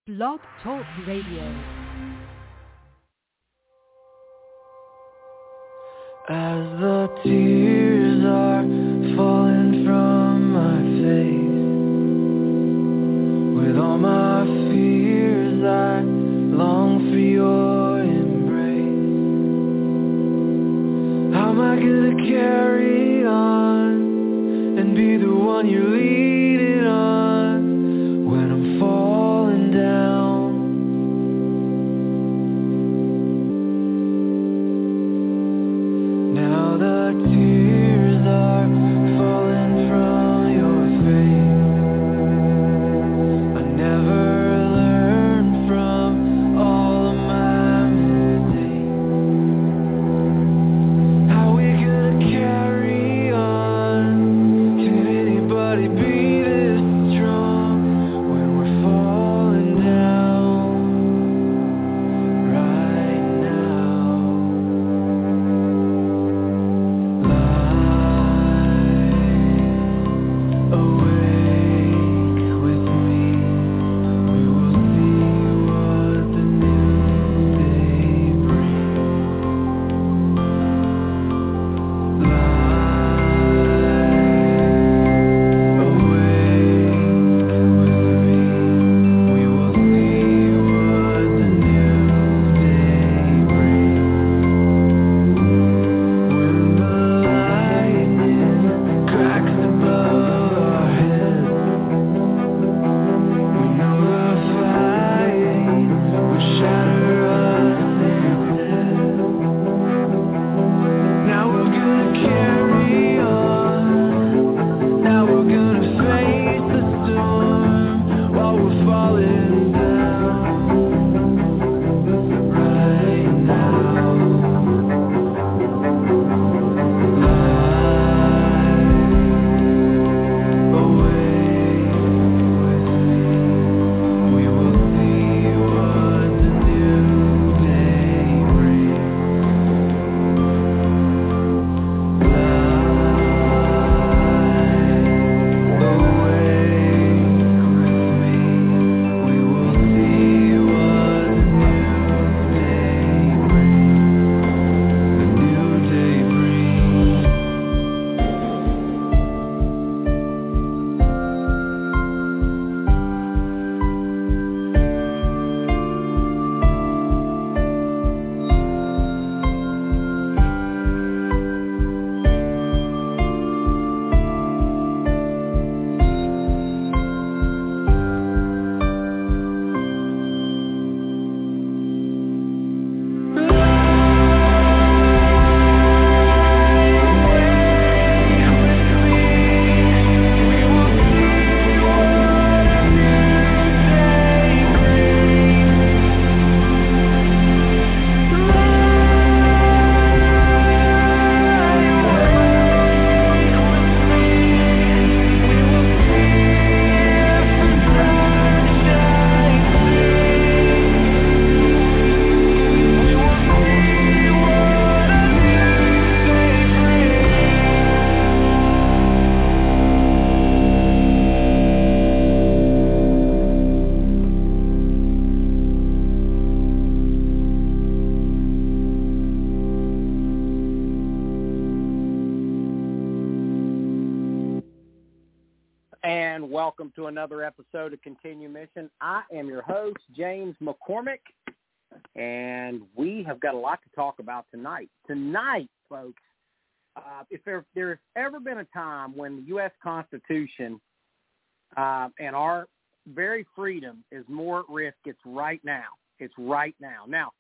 Blog Talk Radio. As the tears are falling from my face, with all my fears I long for your embrace. How am I gonna carry on and be the one you're leaning on when I'm falling down? Now the tears are falling from your face. I never learned from all of my mistakes. How we gonna carry on? Can anybody be this strong when we're falling down right now? Lie awake with me. We will see what the new day brings. Lie awake with me. We will see what the new day brings. When the lightning cracks above our heads, we know the fighting will shatter us instead. Now we're gonna carry on. Now we're gonna face the storm while we're falling down right now. Lie awake with me. We will see what the new day brings. Lie awake with me. We will see what the new day brings. The new day brings. And welcome to another episode of Continue Mission. I am your host, James McCormick, and we have got a lot to talk about tonight. Tonight, folks, if there's ever been a time when the U.S. Constitution and our very freedom is more at risk, it's right now. It's right now. Now,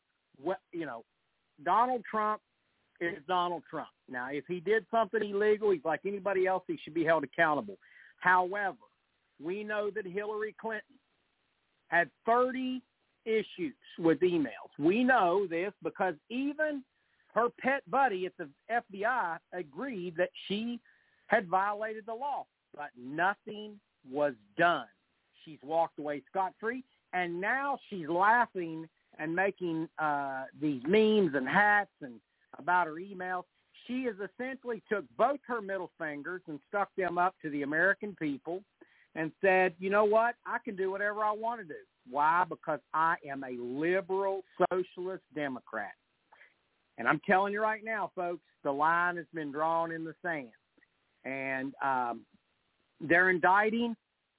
Donald Trump is Donald Trump. Now, if he did something illegal, he's like anybody else. He should be held accountable. However, we know that Hillary Clinton had 30 issues with emails. We know this because even her pet buddy at the FBI agreed that she had violated the law, but nothing was done. She's walked away scot-free, and now she's laughing and making these memes and hats and about her emails. She has essentially took both her middle fingers and stuck them up to the American people and said, you know what, I can do whatever I want to do. Why? Because I am a liberal socialist Democrat. And I'm telling you right now, folks, the line has been drawn in the sand. And they're indicting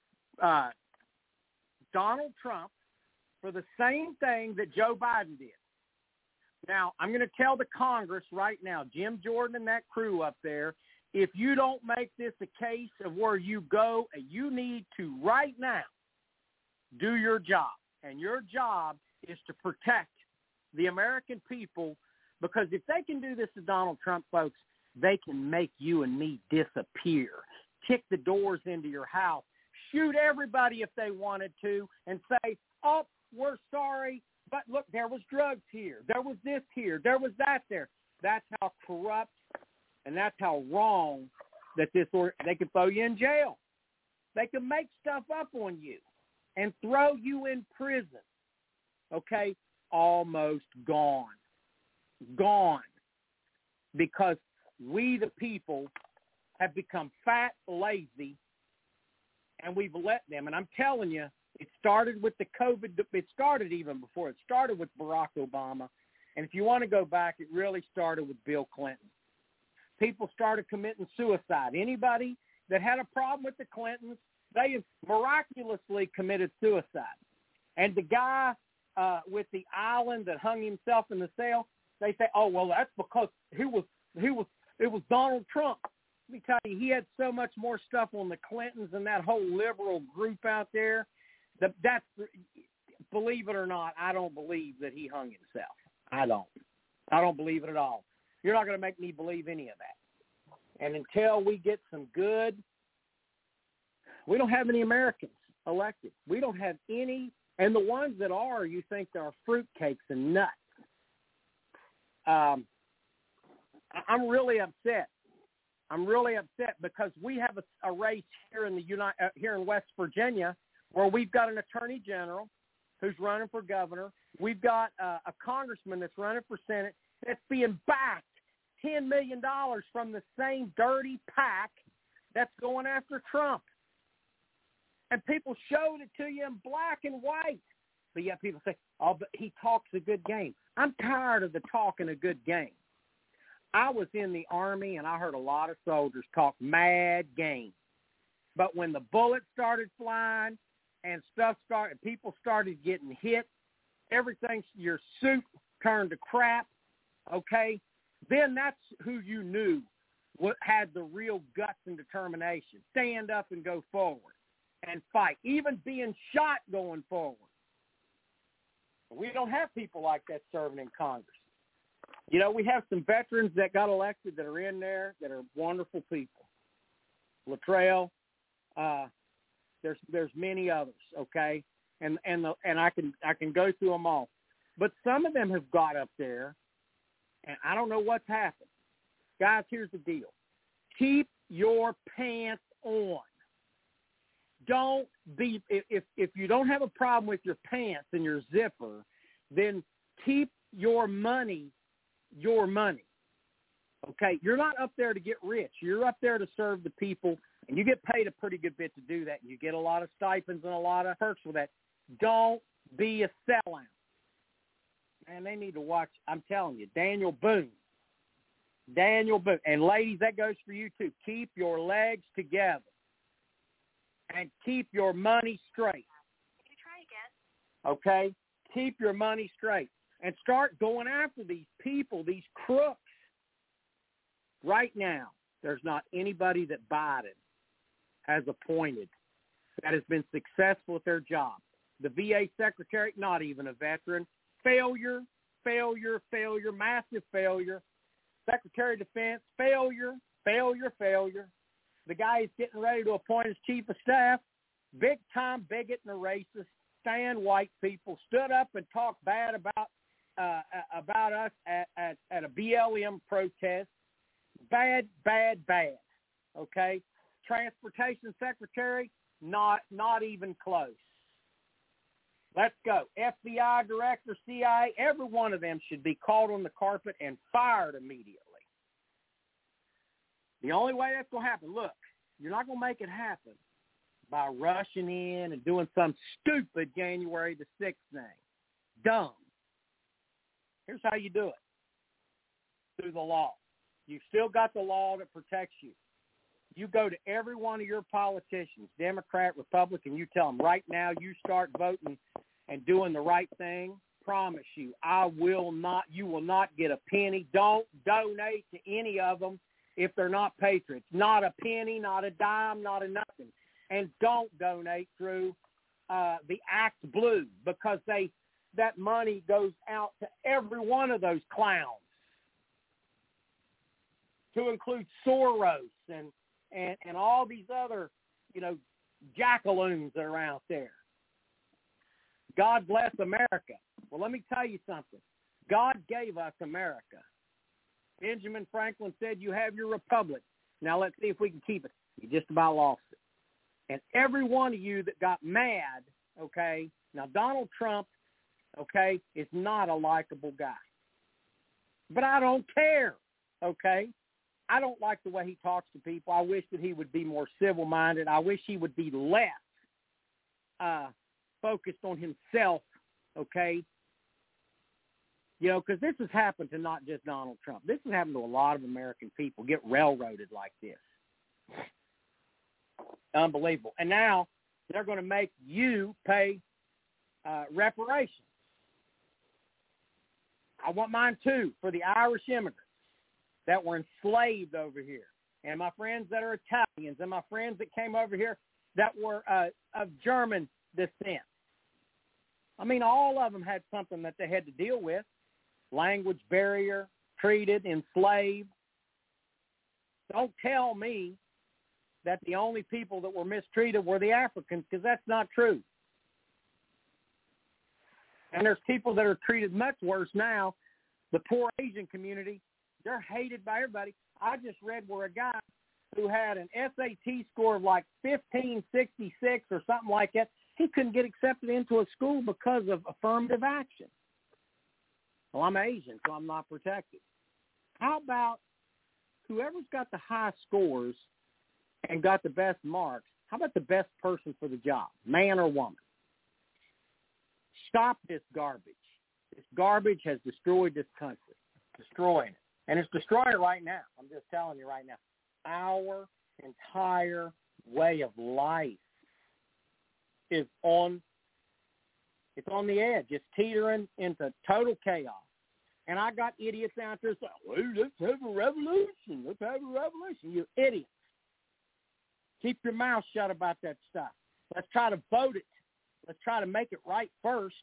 Donald Trump for the same thing that Joe Biden did. Now, I'm going to tell the Congress right now, Jim Jordan and that crew up there, if you don't make this a case of where you go, and you need to right now do your job. And your job is to protect the American people, because if they can do this to Donald Trump, folks, they can make you and me disappear, kick the doors into your house, shoot everybody if they wanted to, and say, oh, we're sorry, but look, there was drugs here, there was this here, there was that there. That's how corrupt and that's how wrong that they can throw you in jail. They can make stuff up on you and throw you in prison. Okay? Almost gone. Gone. Because we, the people, have become fat, lazy, and we've let them. And I'm telling you, it started with the COVID. It started even before. It started with Barack Obama. And if you want to go back, it really started with Bill Clinton. People started committing suicide. Anybody that had a problem with the Clintons, they miraculously committed suicide. And the guy with the island that hung himself in the cell, they say, oh, well, that's because it was Donald Trump. Let me tell you, he had so much more stuff on the Clintons and that whole liberal group out there. That's, believe it or not, I don't believe that he hung himself. I don't believe it at all. You're not going to make me believe any of that. And until we get some good, we don't have any Americans elected. We don't have any, and the ones that are, you think they're fruitcakes and nuts. I'm really upset. I'm really upset because we have a race here in here in West Virginia where we've got an attorney general who's running for governor. We've got a congressman that's running for Senate that's being backed $10 million from the same dirty pack that's going after Trump. And people showed it to you in black and white. But yet people say, oh, but he talks a good game. I'm tired of the talking a good game. I was in the Army, and I heard a lot of soldiers talk mad game. But when the bullets started flying and people started getting hit, everything, your suit turned to crap, okay, then that's who you knew had the real guts and determination. Stand up and go forward and fight, even being shot going forward. We don't have people like that serving in Congress. You know, we have some veterans that got elected that are in there that are wonderful people. Luttrell, there's many others, okay, and I can go through them all, but some of them have got up there, and I don't know what's happened. Guys, here's the deal: keep your pants on. Don't be if you don't have a problem with your pants and your zipper, then keep your money. Your money. Okay? You're not up there to get rich. You're up there to serve the people, and you get paid a pretty good bit to do that. You get a lot of stipends and a lot of perks for that. Don't be a sellout. Man, they need to watch, I'm telling you, Daniel Boone. And ladies, that goes for you too. Keep your legs together and keep your money straight. Can you try again? Okay? Keep your money straight. And start going after these people, these crooks. Right now, there's not anybody that Biden has appointed that has been successful at their job. The VA secretary, not even a veteran. Failure, massive failure. Secretary of Defense, failure. The guy is getting ready to appoint as chief of staff. Big-time bigot and a racist. Stand white people stood up and talked bad about us at a BLM protest. Bad. Okay? Transportation Secretary, not even close. Let's go. FBI Director, CIA, every one of them should be called on the carpet and fired immediately. The only way that's going to happen, look, you're not going to make it happen by rushing in and doing some stupid January the 6th thing. Dumb. Here's how you do it. Through the law. You've still got the law that protects you. You go to every one of your politicians, Democrat, Republican, you tell them right now you start voting and doing the right thing. Promise you, you will not get a penny. Don't donate to any of them if they're not patriots. Not a penny, not a dime, not a nothing. And don't donate through the Act Blue, because that money goes out to every one of those clowns, to include Soros and all these other, jackaloons that are out there. God bless America. Well, let me tell you something. God gave us America. Benjamin Franklin said, you have your republic. Now let's see if we can keep it. You just about lost it. And every one of you that got mad, okay, now Donald Trump, okay, is not a likable guy. But I don't care, okay? I don't like the way he talks to people. I wish that he would be more civil-minded. I wish he would be less focused on himself, okay? Because this has happened to not just Donald Trump. This has happened to a lot of American people get railroaded like this. Unbelievable. And now they're going to make you pay reparations. I want mine too for the Irish immigrants that were enslaved over here, and my friends that are Italians, and my friends that came over here that were of German descent. I mean, all of them had something that they had to deal with. Language barrier, treated, enslaved. Don't tell me that the only people that were mistreated were the Africans, because that's not true. And there's people that are treated much worse now. The poor Asian community, they're hated by everybody. I just read where a guy who had an SAT score of like 1566 or something like that, he couldn't get accepted into a school because of affirmative action. Well, I'm Asian, so I'm not protected. How about whoever's got the high scores and got the best marks, how about the best person for the job, man or woman? Stop this garbage. This garbage has destroyed this country, destroying it. And it's destroying it right now. I'm just telling you right now. Our entire way of life is on the edge. It's teetering into total chaos. And I got idiots out there saying, well, let's have a revolution. Let's have a revolution. You idiots. Keep your mouth shut about that stuff. Let's try to vote it. Let's try to make it right first.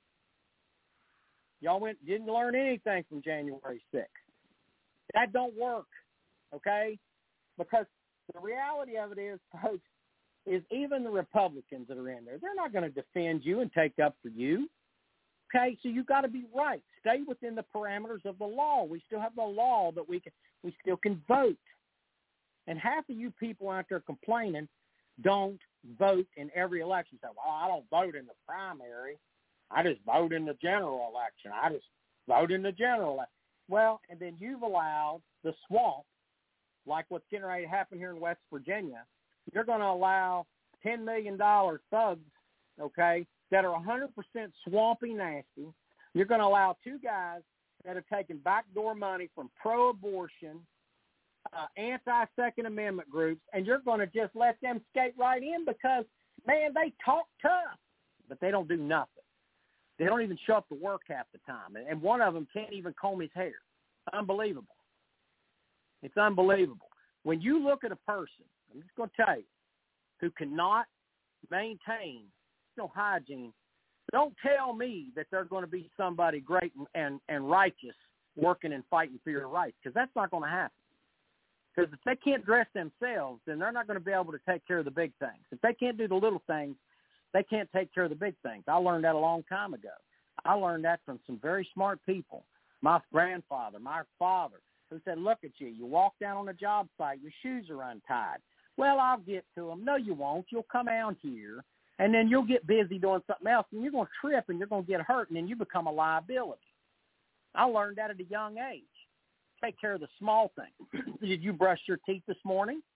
Y'all didn't learn anything from January 6th. That don't work, okay? Because the reality of it is, folks, is even the Republicans that are in there, they're not going to defend you and take up for you. Okay, so you've got to be right. Stay within the parameters of the law. We still have the law that we still can vote. And half of you people out there complaining don't vote in every election. Say, well, I don't vote in the primary. I just vote in the general election. I just vote in the general election. Well, and then you've allowed the swamp, like what's getting ready to happen here in West Virginia. You're going to allow $10 million thugs, okay, that are 100% swampy nasty. You're going to allow two guys that have taken backdoor money from pro-abortion, anti-Second Amendment groups, and you're going to just let them skate right in because, man, they talk tough, but they don't do nothing. They don't even show up to work half the time, and one of them can't even comb his hair. Unbelievable. It's unbelievable. When you look at a person, I'm just going to tell you, who cannot maintain hygiene, don't tell me that they're going to be somebody great and righteous working and fighting for your rights, because that's not going to happen. Because if they can't dress themselves, then they're not going to be able to take care of the big things. If they can't do the little things, they can't take care of the big things. I learned that a long time ago. I learned that from some very smart people. My grandfather, my father, who said, look at you. You walk down on a job site, your shoes are untied. Well, I'll get to them. No, you won't. You'll come out here, and then you'll get busy doing something else, and you're going to trip, and you're going to get hurt, and then you become a liability. I learned that at a young age. Take care of the small things. Did you brush your teeth this morning?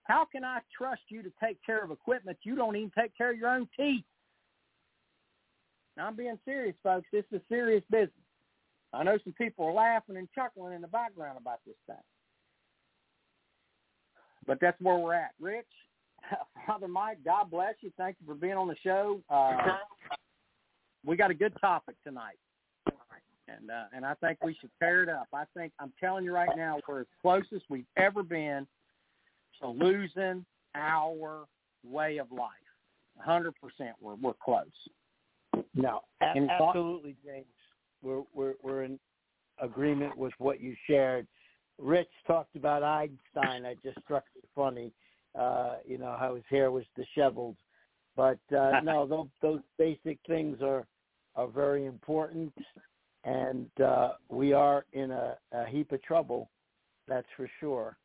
How can I trust you to take care of equipment you don't even take care of your own teeth? Now, I'm being serious, folks. This is serious business. I know some people are laughing and chuckling in the background about this thing. But that's where we're at. Rich, Father Mike, God bless you. Thank you for being on the show. We got a good topic tonight. And I think we should pair it up. I'm telling you right now, we're as close as we've ever been to losing our way of life. 100%, we're close. No, absolutely, James. We're in agreement with what you shared. Rich talked about Einstein. I just struck me funny. How his hair was disheveled. But no, those basic things are very important, and we are in a heap of trouble. That's for sure.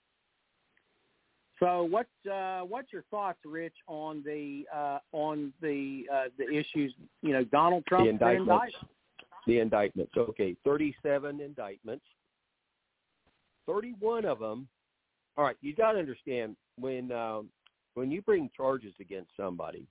So what's your thoughts, Rich, on the issues? Donald Trump, the indictments. Okay, 37 indictments. 31 of them. All right, you got to understand when you bring charges against somebody.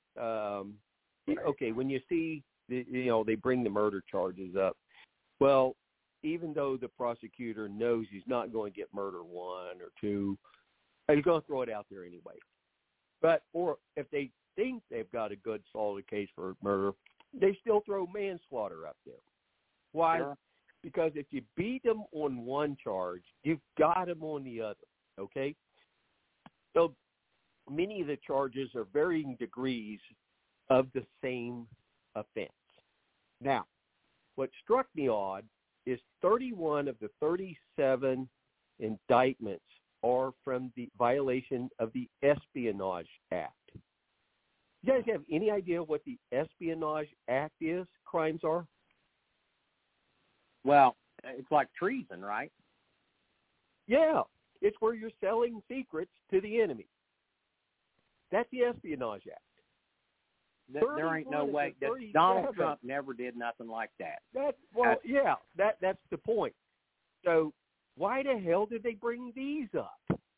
Okay, when you see they bring the murder charges up. Well, even though the prosecutor knows he's not going to get murder 1 or 2. He's going to throw it out there anyway. Or if they think they've got a good solid case for murder, they still throw manslaughter up there. Why? Sure. Because if you beat them on one charge, you've got them on the other, okay? So many of the charges are varying degrees of the same offense. Now, what struck me odd is 31 of the 37 indictments are from the violation of the Espionage Act. You guys have any idea what the Espionage Act is, crimes are? Well, it's like treason, right? Yeah. It's where you're selling secrets to the enemy. That's the Espionage Act. There ain't no way. Donald Trump never did nothing like that. That's the point. So why the hell did they bring these up?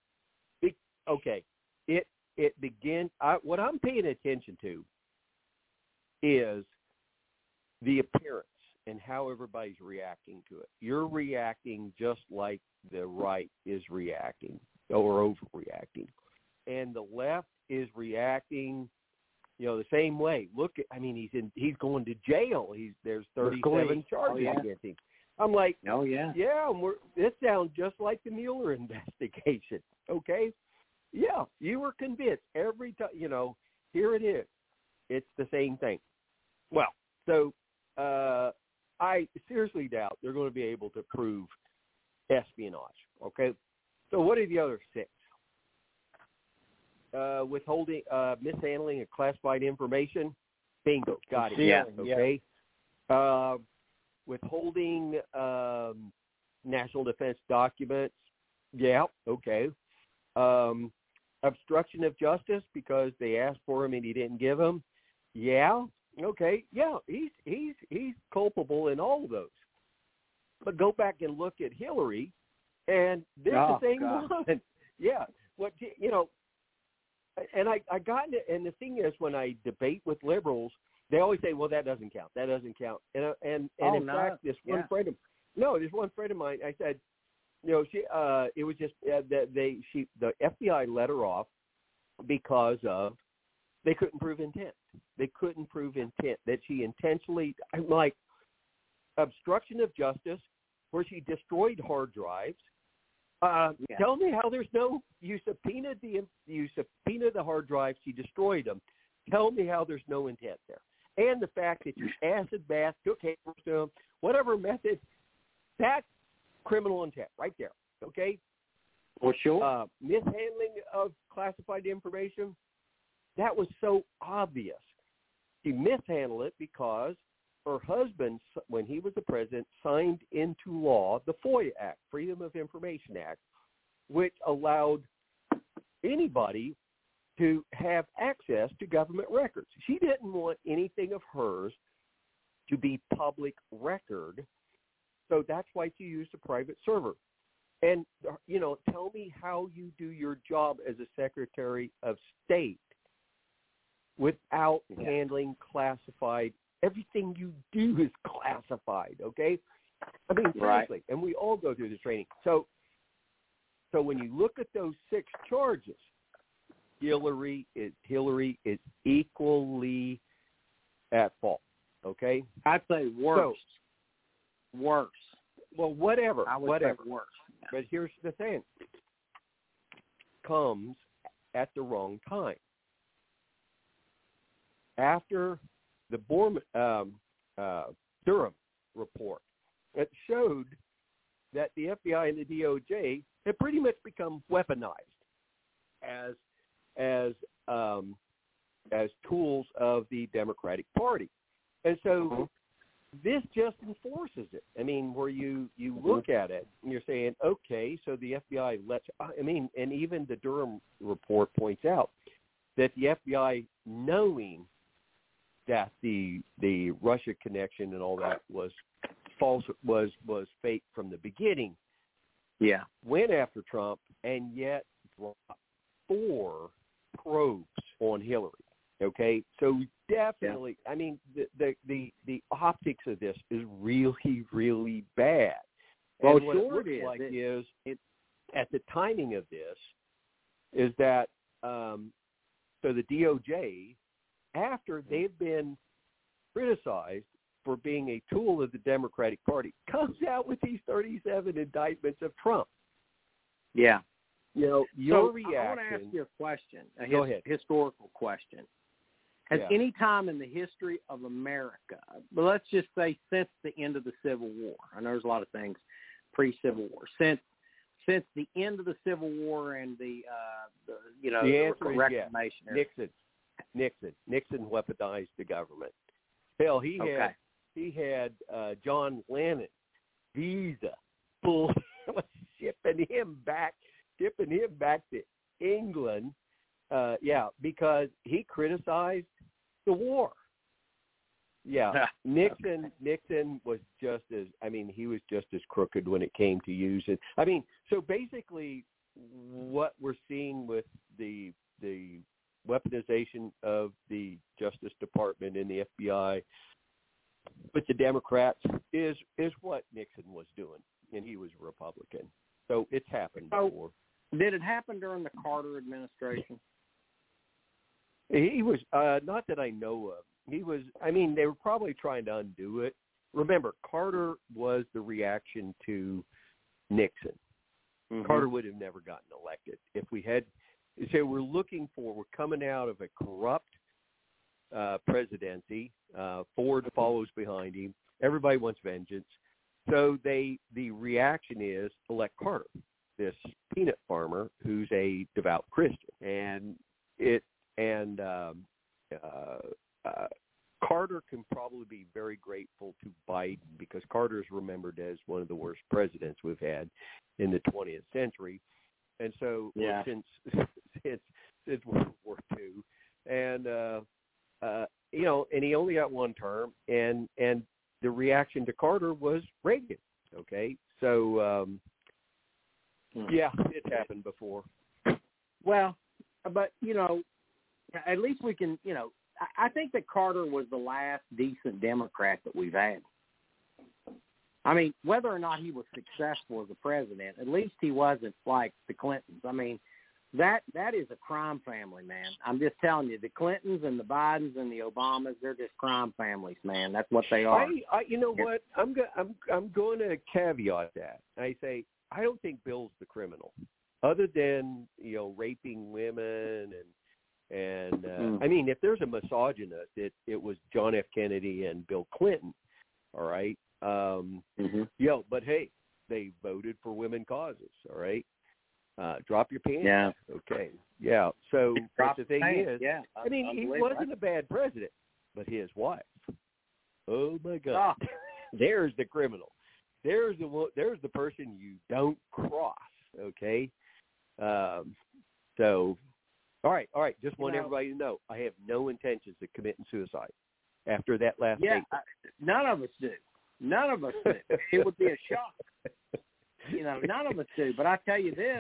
It begins. What I'm paying attention to is the appearance and how everybody's reacting to it. You're reacting just like the right is reacting or overreacting, and the left is reacting, the same way. He's going to jail. There's 37 charges against him. I'm like, this sounds just like the Mueller investigation. Okay, yeah, you were convinced every time. Here it is. It's the same thing. Well, so I seriously doubt they're going to be able to prove espionage. Okay, so what are the other 6? Withholding, mishandling of classified information. Bingo, got it. Yeah. Okay. Withholding national defense documents. Yeah. Okay. Obstruction of justice because they asked for him and he didn't give them. Yeah. Okay. Yeah. He's culpable in all of those. But go back and look at Hillary, and they're the same one. Yeah. And I got it. And the thing is, when I debate with liberals, they always say, "Well, that doesn't count. That doesn't count." And in fact, this one friend of mine, I said, she it was just the FBI let her off because of they couldn't prove intent. They couldn't prove intent that she intentionally. I'm like, obstruction of justice, where she destroyed hard drives. Tell me how there's no. You subpoenaed the hard drives. She destroyed them. Tell me how there's no intent there. And the fact that you acid bath, took hammers to them, whatever method, that's criminal intent right there. Okay. For sure. Mishandling of classified information, that was so obvious. She mishandled it because her husband, when he was the president, signed into law the FOIA Act, Freedom of Information Act, which allowed anybody to have access to government records. She didn't want anything of hers to be public record, so that's why she used a private server. And, tell me how you do your job as a Secretary of State without handling classified. Everything you do is classified, okay? I mean, seriously, and we all go through the training. So when you look at those 6 charges, Hillary is equally at fault, okay? I'd say worse. Worse. Well, whatever. I would say worse. But here's the thing. Comes at the wrong time. After the Durham report, it showed that the FBI and the DOJ had pretty much become weaponized as tools of the Democratic Party. And so this just enforces it. I mean, where you look at it and you're saying, okay, so the FBI and even the Durham report points out that the FBI, knowing that the Russia connection and all that was false, was fake from the beginning, went after Trump and yet brought 4 probes on Hillary. Okay, so definitely, I mean, the optics of this is really, really bad. Well, and what it looks like is at the timing of this is that so the DOJ, after they've been criticized for being a tool of the Democratic Party, comes out with these 37 indictments of Trump. Yeah. Your reaction. I want to ask you a question, Go ahead. Historical question. Has any time in the history of America, but let's just say since the end of the Civil War, I know there's a lot of things pre-Civil War, since the end of the Civil War and the answer is Reclamation era. Nixon weaponized the government. Hell, he had John Lennon visa full shipping him back to England. Because he criticized the war. Nixon was just as, he was just as crooked when it came to use it. So basically what we're seeing with the weaponization of the Justice Department and the FBI with the Democrats is what Nixon was doing, and he was a Republican. So it's happened before. Did it happen during the Carter administration? He was, not that I know of. He was, they were probably trying to undo it. Remember, Carter was the reaction to Nixon. Mm-hmm. Carter would have never gotten elected. If we had, so we're coming out of a corrupt presidency. Ford follows behind him. Everybody wants vengeance. So the reaction is elect Carter, this peanut farmer who's a devout Christian. And Carter can probably be very grateful to Biden because Carter is remembered as one of the worst presidents we've had in the 20th century. And so since World War II, and and he only got one term, and the reaction to Carter was Reagan. Okay, so it happened before. Well, but at least we can, I think that Carter was the last decent Democrat that we've had. Whether or not he was successful as a president, at least he wasn't like the Clintons. That is a crime family, man. I'm just telling you, the Clintons and the Bidens and the Obamas, they're just crime families, man. That's what they are. You know what? I'm going to caveat that. I say I don't think Bill's the criminal, other than raping women and if there's a misogynist, it was John F. Kennedy and Bill Clinton. All right. But hey, they voted for women causes. All right. Drop your pants. Yeah. Okay. Yeah. So the thing is, he wasn't a bad president, but his wife. Oh my God. Oh. There's the criminal. There's the person you don't cross. Okay. So, all right. Just want everybody to know, I have no intentions of committing suicide after that last statement. None of us do. It would be a shock. none of us do. But I tell you this,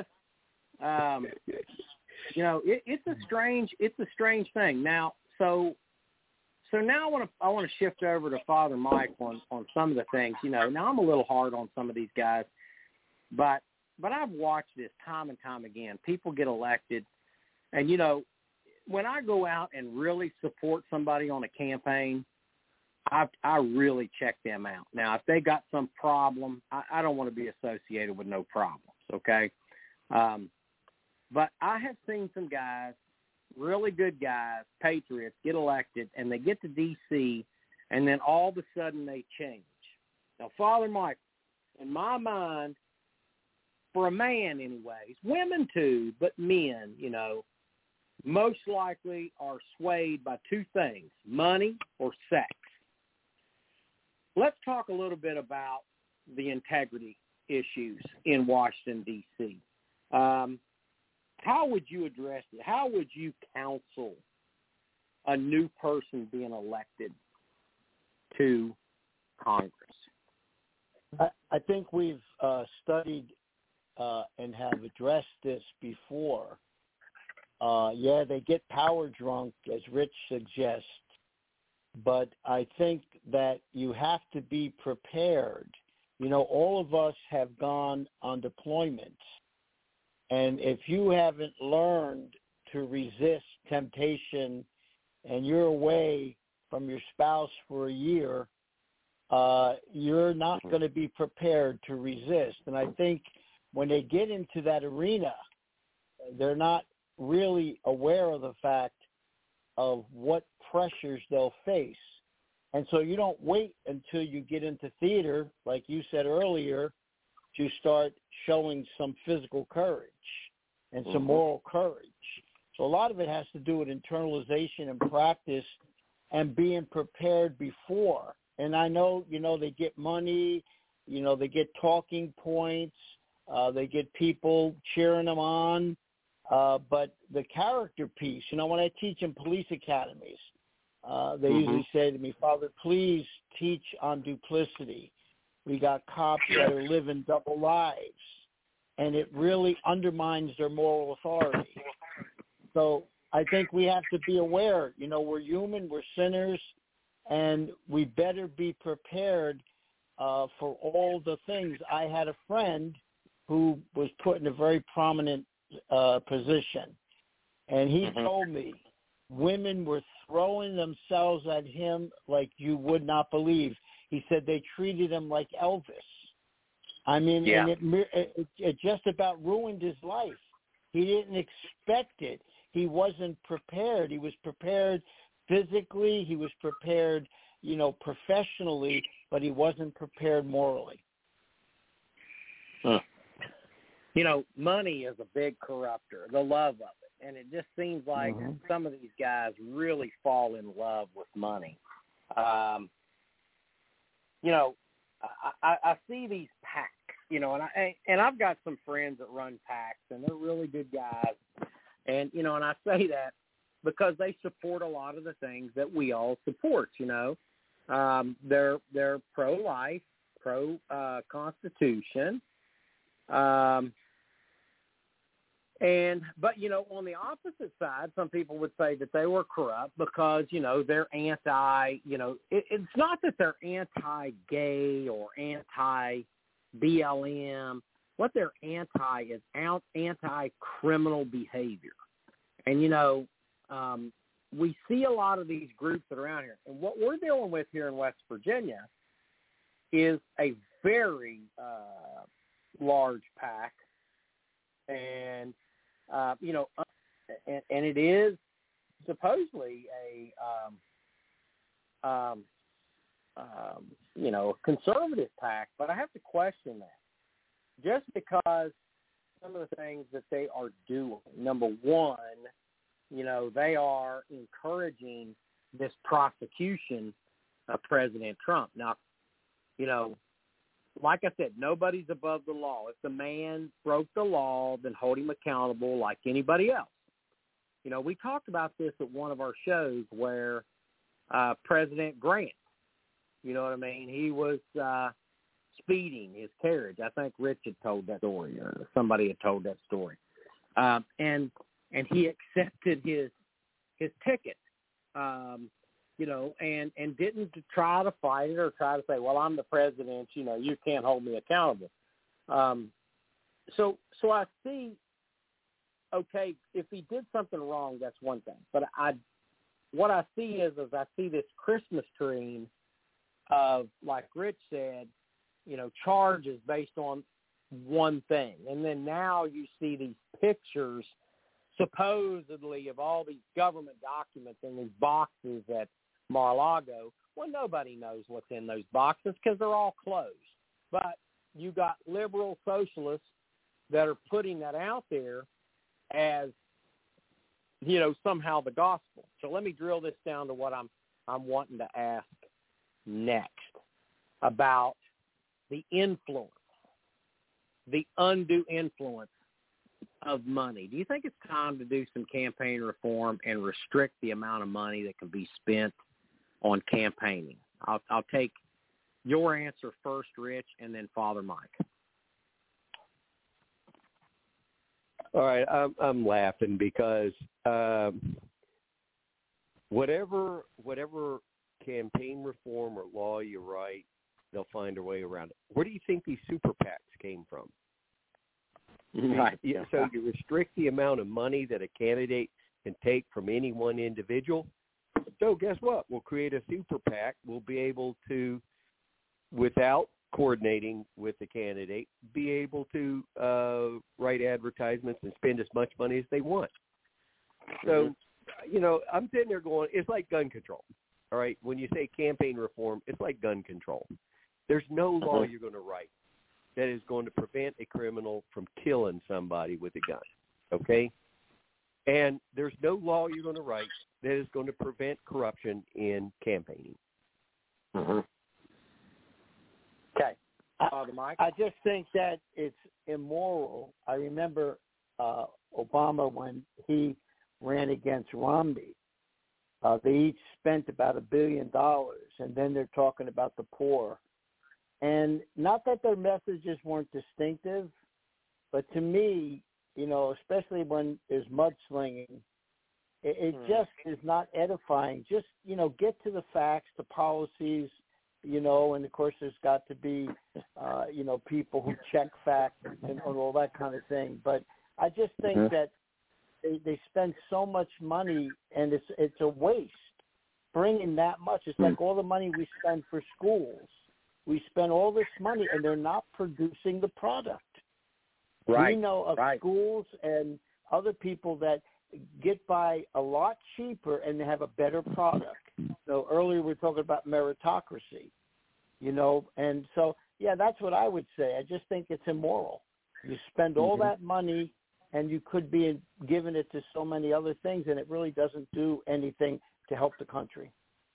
it's a strange thing. Now, so now I want to shift over to Father Mike on some of the things. Now I'm a little hard on some of these guys, but I've watched this time and time again. People get elected, and when I go out and really support somebody on a campaign, I really check them out. Now, if they got some problem, I don't want to be associated with no problems, okay? But I have seen some guys, really good guys, patriots, get elected, and they get to D.C., and then all of a sudden they change. Now, Father Mike, in my mind, for a man anyways, women too, but men, most likely are swayed by two things, money or sex. Let's talk a little bit about the integrity issues in Washington, D.C. How would you address it? How would you counsel a new person being elected to Congress? I think we've studied and have addressed this before. They get power drunk, as Rich suggests, but I think that you have to be prepared. All of us have gone on deployment, and if you haven't learned to resist temptation and you're away from your spouse for a year, you're not going to be prepared to resist. And I think when they get into that arena, they're not really aware of the fact of what pressures they'll face. And so you don't wait until you get into theater, like you said earlier, to start showing some physical courage and some moral courage. So a lot of it has to do with internalization and practice and being prepared before. And I know, they get money, they get talking points, they get people cheering them on. But the character piece, when I teach in police academies, they usually say to me, Father, please teach on duplicity. We got cops that are living double lives, and it really undermines their moral authority. So I think we have to be aware, we're human, we're sinners, and we better be prepared for all the things. I had a friend who was put in a very prominent position, and he told me women were throwing themselves at him like you would not believe. He said they treated him like Elvis. I mean, and it just about ruined his life. He didn't expect it. He wasn't prepared. He was prepared physically. He was prepared, professionally, but he wasn't prepared morally. Money is a big corruptor, the love of it. And it just seems like some of these guys really fall in love with money. I see these PACs, and I've got some friends that run PACs, and they're really good guys. And, and I say that because they support a lot of the things that we all support, They're pro-life, pro-Constitution. But on the opposite side, some people would say that they were corrupt because, they're anti, it's not that they're anti-gay or anti-BLM. What they're anti is anti-criminal behavior. And, we see a lot of these groups that are around here. And what we're dealing with here in West Virginia is a very large PAC. And, and it is supposedly a conservative PAC, but I have to question that. Just because some of the things that they are doing, number one, they are encouraging this prosecution of President Trump. Now, like I said, nobody's above the law. If the man broke the law, then hold him accountable like anybody else. We talked about this at one of our shows where President Grant, he was speeding his carriage. I think Rich had told that story, or somebody had told that story. And he accepted his ticket, and didn't try to fight it or try to say, well, I'm the president, you can't hold me accountable. So I see, okay, if he did something wrong, that's one thing. But what I see is I see this Christmas tree of, like Rich said, charges based on one thing. And then now you see these pictures supposedly of all these government documents in these boxes at Mar-a-Lago. Well, nobody knows what's in those boxes because they're all closed. But you got liberal socialists that are putting that out there as, somehow the gospel. So let me drill this down to what I'm wanting to ask next about the influence, the undue influence of money. Do you think it's time to do some campaign reform and restrict the amount of money that can be spent on campaigning? I'll take your answer first, Rich, and then Father Mike. All right, I'm laughing because whatever campaign reform or law you write, they'll find a way around it. Where do you think these super PACs came from? Right. So you restrict the amount of money that a candidate can take from any one individual. So guess what? We'll create a super PAC. We'll be able to, without coordinating with the candidate, be able to write advertisements and spend as much money as they want. So, I'm sitting there going, it's like gun control. All right, when you say campaign reform, it's like gun control. There's no law you're going to write that is going to prevent a criminal from killing somebody with a gun, okay? And there's no law you're going to write that is going to prevent corruption in campaigning. Mm-hmm. Okay. Father Mike? I just think that it's immoral. I remember Obama, when he ran against Romney, they each spent about $1 billion, and then they're talking about the poor. And not that their messages weren't distinctive, but to me, especially when there's mudslinging, it just is not edifying. Just, get to the facts, the policies, and of course there's got to be, people who check facts and all that kind of thing. But I just think that they spend so much money, and it's a waste bringing that much. It's like all the money we spend for schools. We spend all this money, and they're not producing the product. Right. We know of schools and other people that get by a lot cheaper and they have a better product. So earlier we were talking about meritocracy, and so, that's what I would say. I just think it's immoral. You spend all that money, and you could be giving it to so many other things, and it really doesn't do anything to help the country.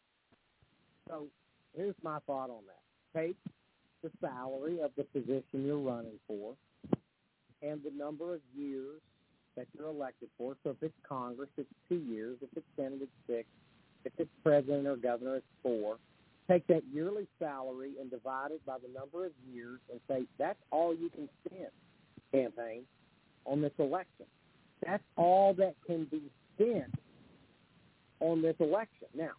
So here's my thought on that. Take the salary of the position you're running for and the number of years that you're elected for. So if it's Congress, it's 2 years. If it's Senate, it's 6. If it's president or governor, it's 4. Take that yearly salary and divide it by the number of years and say that's all you can spend, campaign, on this election. That's all that can be spent on this election. Now,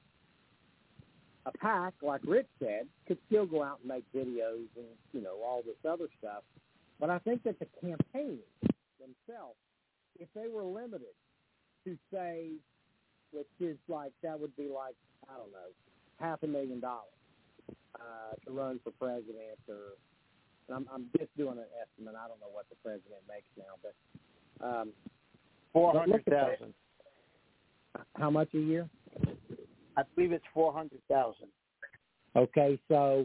a PAC, like Rich said, could still go out and make videos and, all this other stuff. But I think that the campaigns themselves, if they were limited to, say, which is like, that would be like, I don't know, $500,000 to run for president, or, and I'm just doing an estimate. I don't know what the president makes now, but $400,000. How much a year? I believe it's $400,000. Okay, so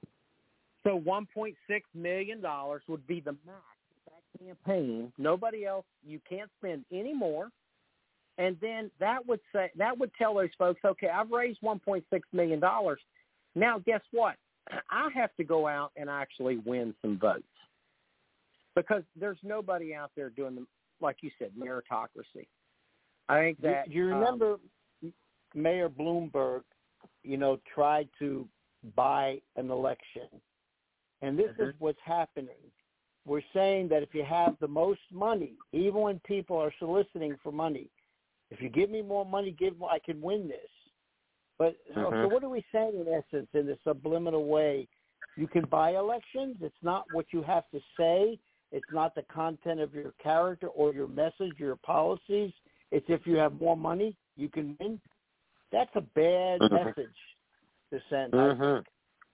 $1.6 million would be the max of that campaign. Nobody else. You can't spend any more. And then that would tell those folks, okay, I've raised $1.6 million. Now, guess what? I have to go out and actually win some votes, because there's nobody out there doing like you said, meritocracy. I think that you remember Mayor Bloomberg, tried to buy an election, And this is what's happening. We're saying that if you have the most money, even when people are soliciting for money, if you give me more money, I can win this. But so what are we saying in essence in the subliminal way? You can buy elections. It's not what you have to say. It's not the content of your character or your message, your policies. It's if you have more money, you can win. That's a bad message to send. I think.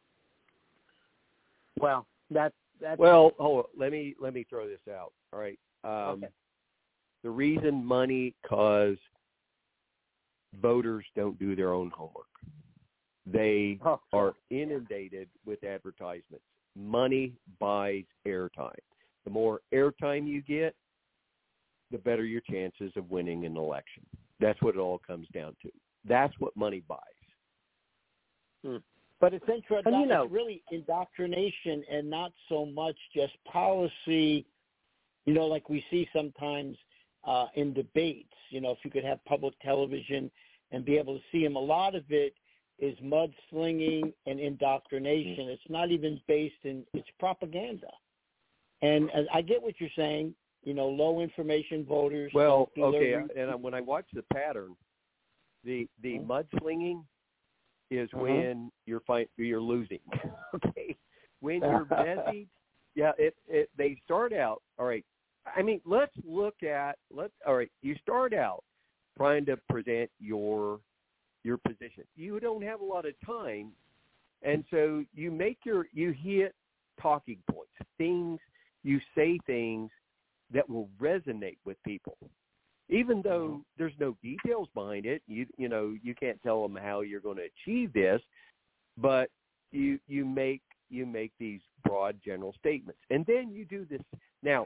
Well, that's well. Hold on. Let me throw this out. All right. Okay. The reason money cause voters don't do their own homework. They are inundated with advertisements. Money buys airtime. The more airtime you get, the better your chances of winning an election. That's what it all comes down to. That's what money buys. But it's interesting. It's really indoctrination and not so much just policy, like we see sometimes in debates. If you could have public television and be able to see them, a lot of it is mudslinging and indoctrination. It's not even based in – it's propaganda. And I get what you're saying, low information voters. Well, okay, and when I watch the pattern, the mudslinging is when you're losing. Okay, when you're busy, they start out. All right, I mean, you start out trying to present your position. You don't have a lot of time, and so you hit talking points, you say things that will resonate with people. Even though there's no details behind it, you can't tell them how you're going to achieve this, but you make these broad general statements, and then you do this. Now,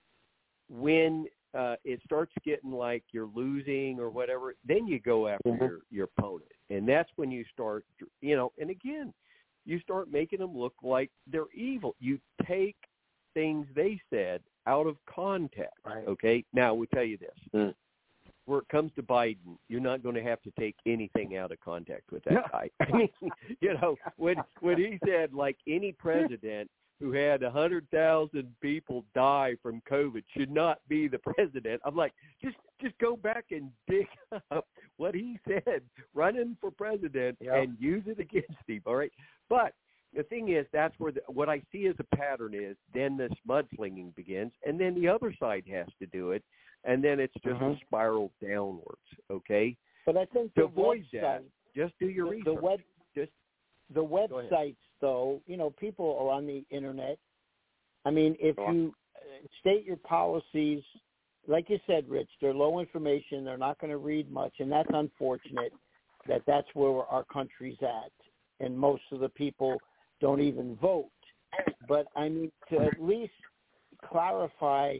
when it starts getting like you're losing or whatever, then you go after your opponent, and that's when you start, and again, you start making them look like they're evil. You take things they said out of context. Right. Okay. Now we tell you this: where it comes to Biden, you're not going to have to take anything out of context with that guy. I mean, when he said like any president who had 100,000 people die from COVID should not be the president. I'm like, just go back and dig up what he said running for president and use it against him. All right, but the thing is, that's where what I see as a pattern is then this mudslinging begins, and then the other side has to do it, and then it's just a spiral downwards, okay? But I think to avoid that, just do your research. The websites, though, people are on the Internet. I mean, if you state your policies, like you said, Rich, they're low information. They're not going to read much, and that's unfortunate that that's where our country's at, and most of the people don't even vote. But, I mean, to at least clarify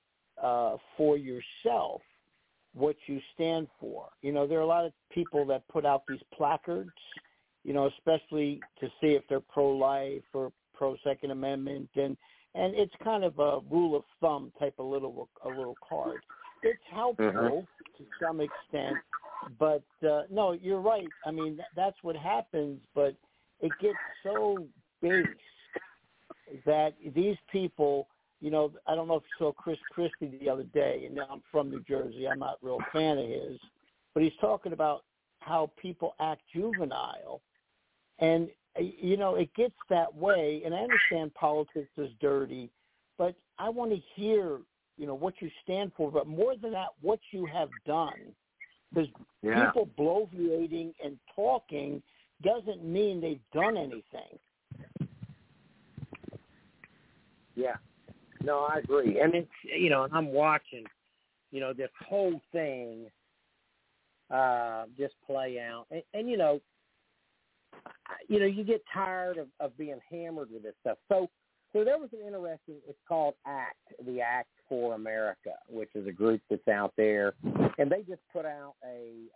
for yourself what you stand for. There are a lot of people that put out these placards, especially to see if they're pro-life or pro-Second Amendment, and it's kind of a rule of thumb type of a little card. It's helpful to some extent, but no, you're right. I mean, that's what happens, but it gets so base that these people, I don't know if you saw Chris Christie the other day, and I'm from New Jersey. I'm not a real fan of his, but he's talking about how people act juvenile. And, it gets that way, and I understand politics is dirty, but I want to hear, what you stand for, but more than that, what you have done. Because people bloviating and talking doesn't mean they've done anything. Yeah. No, I agree. And it's, and I'm watching, this whole thing just play out. And you get tired of being hammered with this stuff. So there was an interesting, it's called ACT, the Act for America, which is a group that's out there. And they just put out a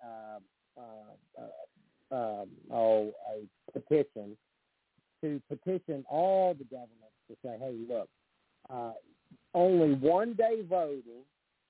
petition to petition all the governments to say, hey, look, only one day voting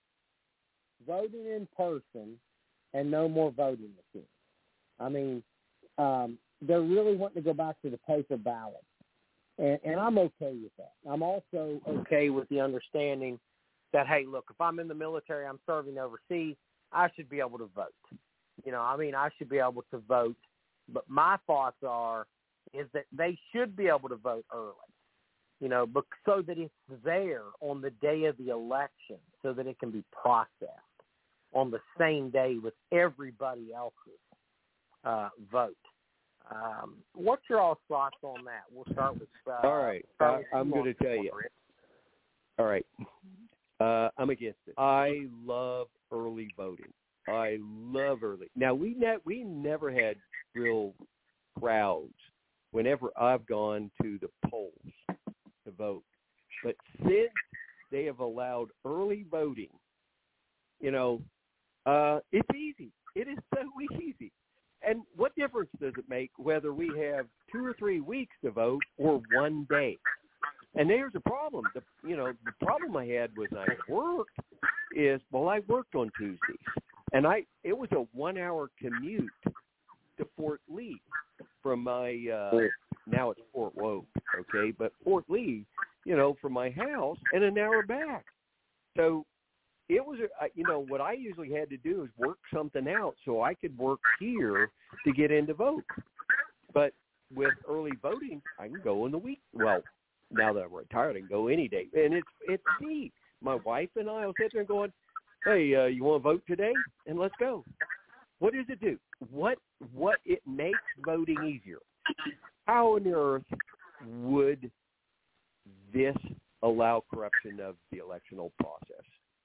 in person, and no more voting machines. I mean, they're really wanting to go back to the paper ballot. And I'm okay with that. I'm also okay with the understanding that, hey, look, if I'm in the military, I'm serving overseas, I should be able to vote. I should be able to vote. But my thoughts is that they should be able to vote early, but so that it's there on the day of the election, so that it can be processed on the same day with everybody else's vote. What's your all thoughts on that? We'll start with. All right, I'm going to tell you. All right, I'm against it. I love early voting. I love early. Now we never had real crowds whenever I've gone to the polls to vote, but since they have allowed early voting, it's easy. It is so easy. And what difference does it make whether we have 2 or 3 weeks to vote or one day? And there's a problem. The problem I had was I worked I worked on Tuesdays, and it was a 1-hour commute to Fort Lee from my now it's Fort Woke, okay, but Fort Lee, from my house, and an hour back. So it was, what I usually had to do is work something out so I could work here to get in to vote. But with early voting, I can go in the week. Well, now that I'm retired, I can go any day. And it's neat. My wife and I will sit there going, hey, you want to vote today? And let's go. What does it do? What it makes voting easier. How on earth would this allow corruption of the electoral process?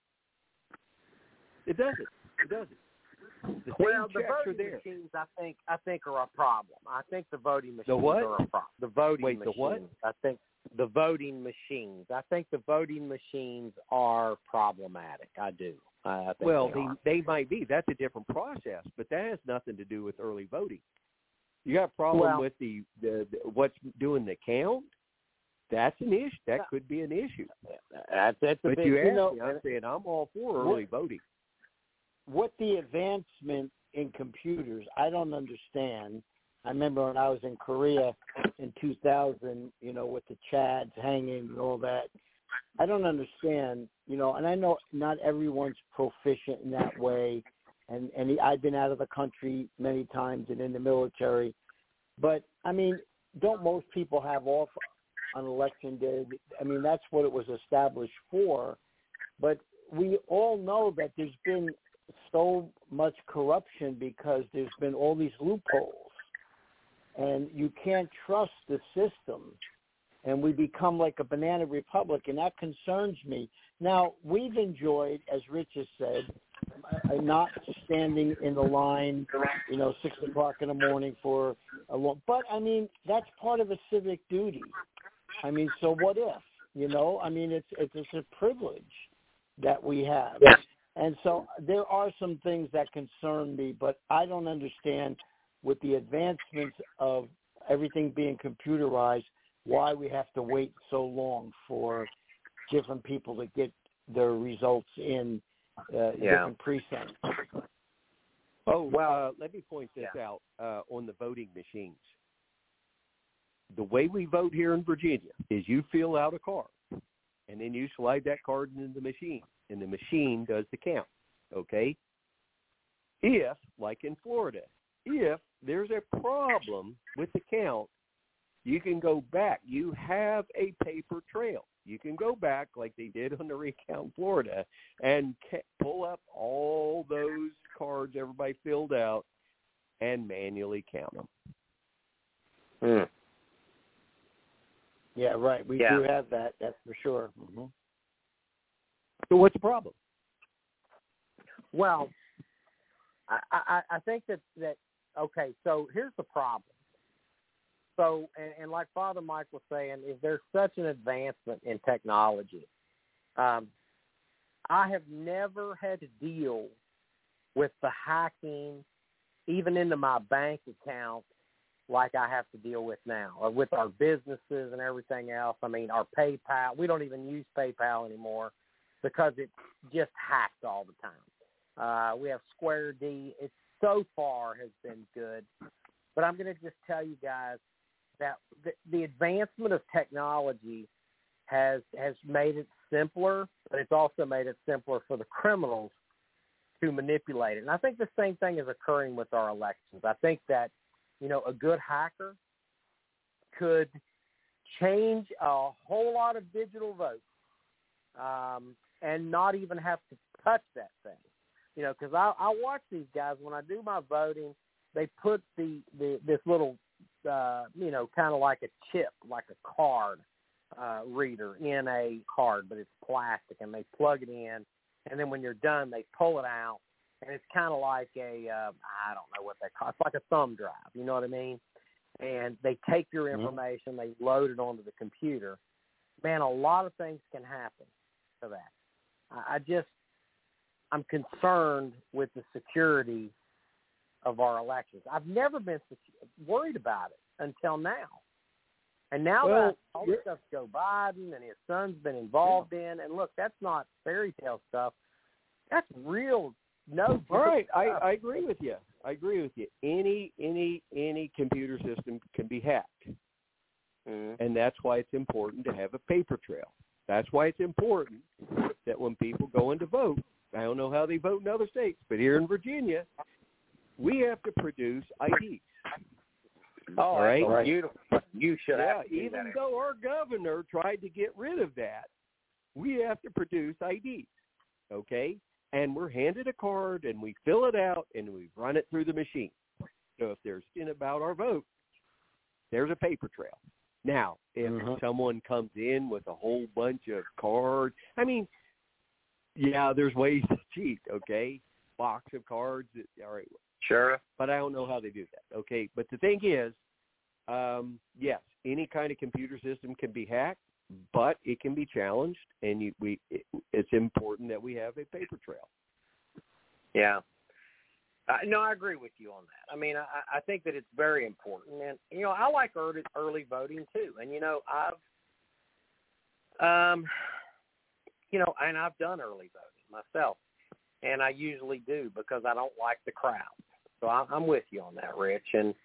It doesn't. The voting machines, I think, are a problem. I think the voting machines are a problem. The voting machines. The what? I think the voting machines. I think the voting machines are problematic. I do. I think they might be. That's a different process, but that has nothing to do with early voting. You got a problem with the what's doing the count? That's an issue. That could be an issue. That's but you asked me, I'm saying I'm all for early voting. What the advancement in computers, I don't understand. I remember when I was in Korea in 2000, with the Chads hanging and all that. I don't understand, and I know not everyone's proficient in that way. And I've been out of the country many times and in the military. But, don't most people have off on election day? That's what it was established for. But we all know that there's been so much corruption because there's been all these loopholes. And you can't trust the system. And we become like a banana republic, and that concerns me. Now, we've enjoyed, as Rich has said, not standing in the line, 6 o'clock in the morning for a long. But that's part of a civic duty. So what if? It's a privilege that we have. Yeah. And so there are some things that concern me, but I don't understand with the advancements of everything being computerized, why we have to wait so long for different people to get their results in different precincts. Let me point this out on the voting machines. The way we vote here in Virginia is you fill out a card, and then you slide that card into the machine, and the machine does the count, okay? If, like in Florida, if there's a problem with the count, you can go back. You have a paper trail. You can go back like they did on the recount in Florida and pull up all those cards everybody filled out and manually count them. Yeah, right. We do have that. That's for sure. Mm-hmm. So what's the problem? Well, I think that okay, so here's the problem. So, and like Father Mike was saying, is there's such an advancement in technology. I have never had to deal with the hacking, even into my bank account, like I have to deal with now, or with our businesses and everything else. Our PayPal, we don't even use PayPal anymore because it's just hacked all the time. We have Square D. It so far has been good. But I'm going to just tell you guys, that the advancement of technology has made it simpler, but it's also made it simpler for the criminals to manipulate it. And I think the same thing is occurring with our elections. I think that, a good hacker could change a whole lot of digital votes and not even have to touch that thing. Because I watch these guys when I do my voting. They put this little, kind of like a chip, like a card reader in a card, but it's plastic, and they plug it in, and then when you're done, they pull it out, and it's kind of like I don't know what they call it. It's like a thumb drive, you know what I mean? And they take your information, they load it onto the computer. Man, a lot of things can happen to that. I'm concerned with the security of our elections. I've never been worried about it until now. And now that all this stuff Joe Biden and his son's been involved in, and look, that's not fairy tale stuff. That's real. No. All right, I agree with you. Any computer system can be hacked, and that's why it's important to have a paper trail. That's why it's important that when people go in to vote, I don't know how they vote in other states, but here in Virginia, we have to produce IDs. Oh, right? That's beautiful. You should have to do even that. though our governor tried to get rid of that, we have to produce IDs, okay? And we're handed a card, and we fill it out, and we run it through the machine. So if there's in about our vote, there's a paper trail. Now, if someone comes in with a whole bunch of cards, there's ways to cheat, okay? Box of cards, all right. Sure. But I don't know how they do that, okay? But the thing is, yes, any kind of computer system can be hacked, but it can be challenged, and it's important that we have a paper trail. Yeah. No, I agree with you on that. I think that it's very important. And, I like early voting too. And, I've done early voting myself. And I usually do because I don't like the crowd. So I'm with you on that, Rich. And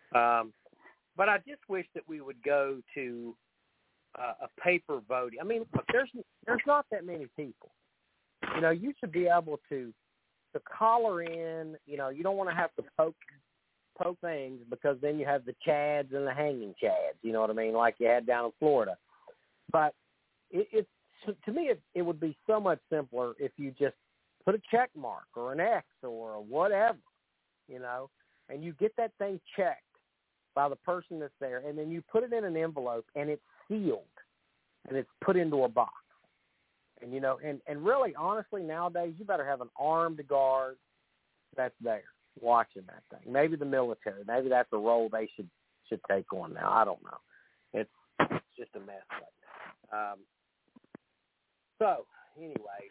but I just wish that we would go to a paper voting. Look, there's not that many people. You should be able to collar in. You don't want to have to poke things because then you have the chads and the hanging chads. You know what I mean? Like you had down in Florida. But it's to me, it would be so much simpler if you just put a check mark or an X or whatever, and you get that thing checked by the person that's there, and then you put it in an envelope, and it's sealed, and it's put into a box. And, and really, honestly, nowadays, you better have an armed guard that's there watching that thing. Maybe the military. Maybe that's a role they should take on now. I don't know. It's just a mess right now. So, anyways,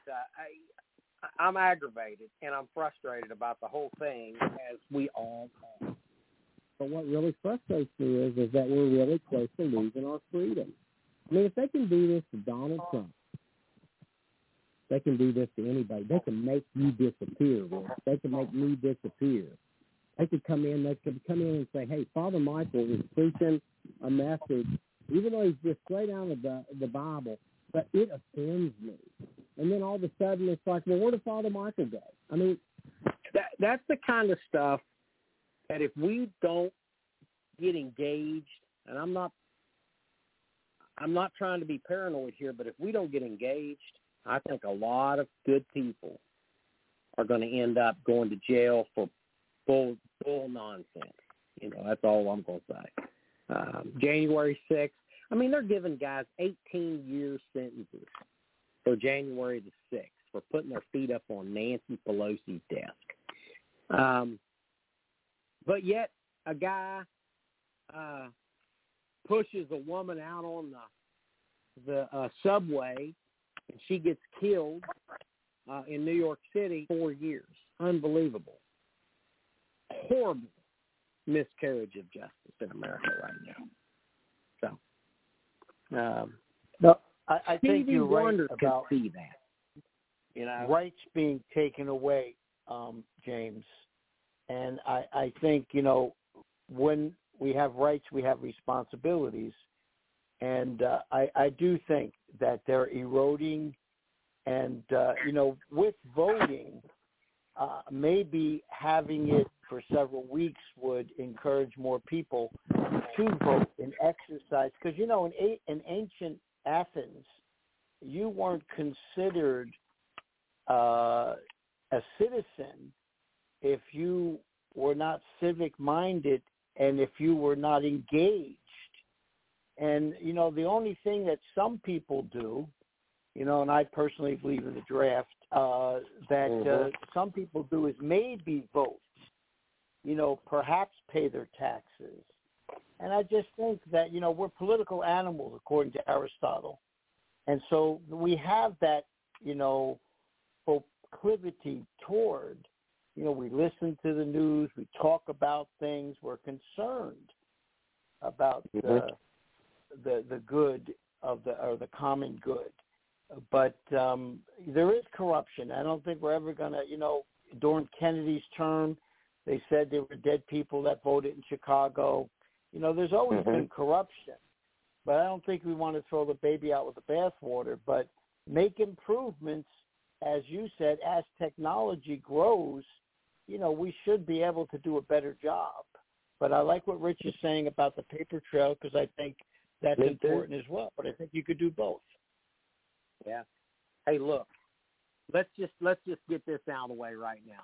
I'm aggravated and I'm frustrated about the whole thing, as we all are. But what really frustrates me is that we're really close to losing our freedom. If they can do this to Donald Trump, they can do this to anybody. They can make you disappear, Rick. They can make me disappear. They could come in and say, hey, Father Michael is preaching a message, even though he's just straight out of the Bible, but it offends me. And then all of a sudden it's like, well, where did Father Michael go? That's the kind of stuff that if we don't get engaged, and I'm not trying to be paranoid here, but if we don't get engaged, I think a lot of good people are going to end up going to jail for full nonsense. That's all I'm going to say. January 6th, they're giving guys 18-year sentences for January the 6th for putting their feet up on Nancy Pelosi's desk. But yet a guy pushes a woman out on the subway, and she gets killed in New York City. 4 years. Unbelievable. Horrible miscarriage of justice in America right now. So, no, I think you're right Wonder about see that. Rights being taken away, James. And I think, when we have rights, we have responsibilities. And I do think that they're eroding. And, with voting, maybe having it for several weeks would encourage more people to vote and exercise. Because, in ancient Athens, you weren't considered a citizen if you were not civic-minded and if you were not engaged. And, the only thing that some people do, and I personally believe in the draft, that some people do is maybe vote, perhaps pay their taxes. And I just think that, we're political animals, according to Aristotle. And so we have that, proclivity toward, we listen to the news, we talk about things, we're concerned about the good of the common good. But there is corruption. I don't think we're ever going to, during Kennedy's term, they said there were dead people that voted in Chicago. There's always been corruption. But I don't think we want to throw the baby out with the bathwater, but make improvements, as you said, as technology grows, we should be able to do a better job. But I like what Rich is saying about the paper trail, because I think that's important as well. But I think you could do both. Yeah. Hey, look, let's just get this out of the way right now.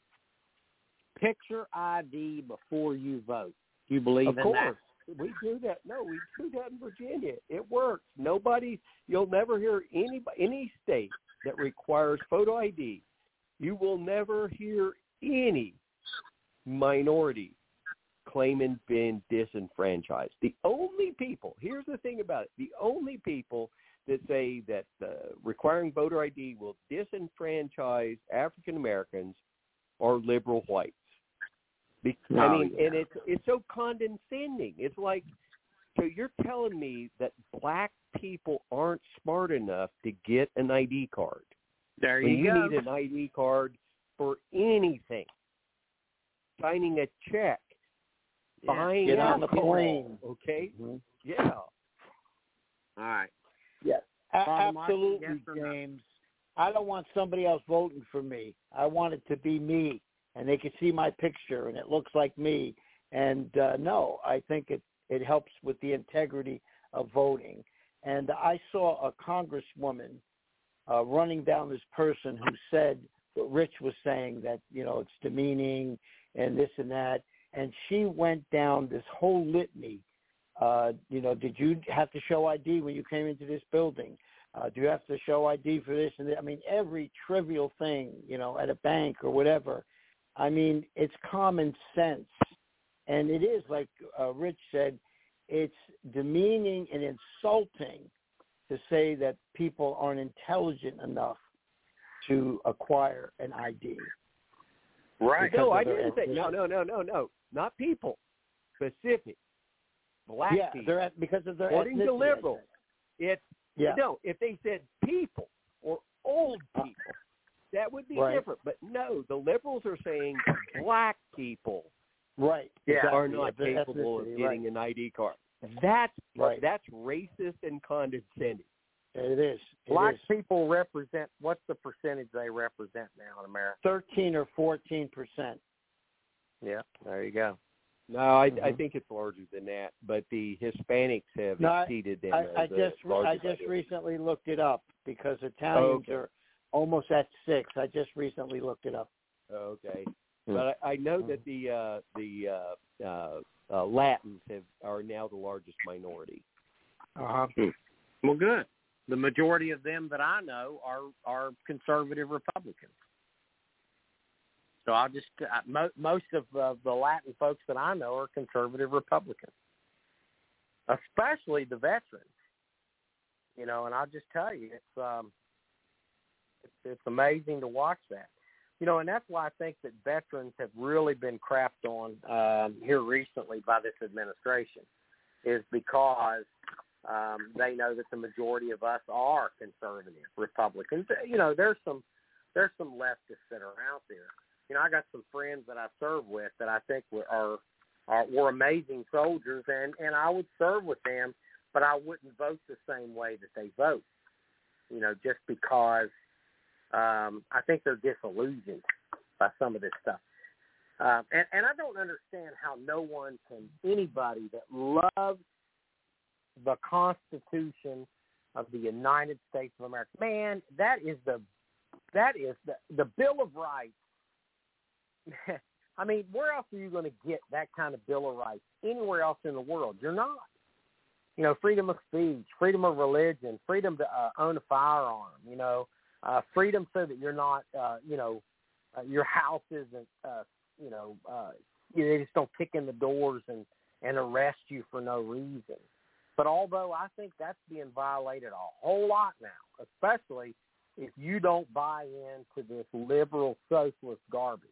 Picture ID before you vote. Do you believe in that? Of course. We do that. No, we do that in Virginia. It works. You'll never hear any state that requires photo ID. You will never hear any minority claiming being disenfranchised. The only people, here's the thing about it, the only people that say that requiring voter ID will disenfranchise African Americans are liberal whites. And it's so condescending. It's like, so you're telling me that black people aren't smart enough to get an ID card. There you go. You need an ID card for anything. Signing a check. Buying get on the plane. Okay? Mm-hmm. Yeah. All right. Yes. Absolutely, James. I don't want somebody else voting for me. I want it to be me. And they can see my picture, and it looks like me. And no, I think it helps with the integrity of voting. And I saw a congresswoman running down this person who said what Rich was saying, that, it's demeaning and this and that. And she went down this whole litany. Did you have to show ID when you came into this building? Do you have to show ID for this and that? I mean, every trivial thing, at a bank or whatever. I mean, it's common sense. And it is, like Rich said, it's demeaning and insulting to say that people aren't intelligent enough to acquire an ID. Right. No, I didn't say. No. Not people. Specific. Black people. Because of their according ethnicity. To liberals. No, if they said people or old people, that would be different. But no, the liberals are saying black people are not capable of getting an ID card. That's racist and condescending. It is. Black people represent, what's the percentage they represent now in America? 13 or 14%. Yeah, there you go. No, I think it's larger than that, but the Hispanics have exceeded them. I just recently looked it up because Italians are almost at 6. I just recently looked it up. Okay, but I know that the Latins are now the largest minority. Well, good. The majority of them that I know are conservative Republicans. So I'll just most of the Latin folks that I know are conservative Republicans, especially the veterans. And I'll just tell you, it's amazing to watch that. And that's why I think that veterans have really been crapped on here recently by this administration, is because they know that the majority of us are conservative Republicans. There's some leftists that are out there. I got some friends that I serve with that I think are were amazing soldiers, and I would serve with them, but I wouldn't vote the same way that they vote, just because I think they're disillusioned by some of this stuff. And I don't understand how anybody that loves the Constitution of the United States of America, man, that is the Bill of Rights. I mean, where else are you going to get that kind of Bill of Rights? Anywhere else in the world? You're not. Freedom of speech, freedom of religion, freedom to own a firearm, freedom so that you're not, your house isn't, they just don't kick in the doors and arrest you for no reason. But although I think that's being violated a whole lot now, especially if you don't buy into this liberal socialist garbage,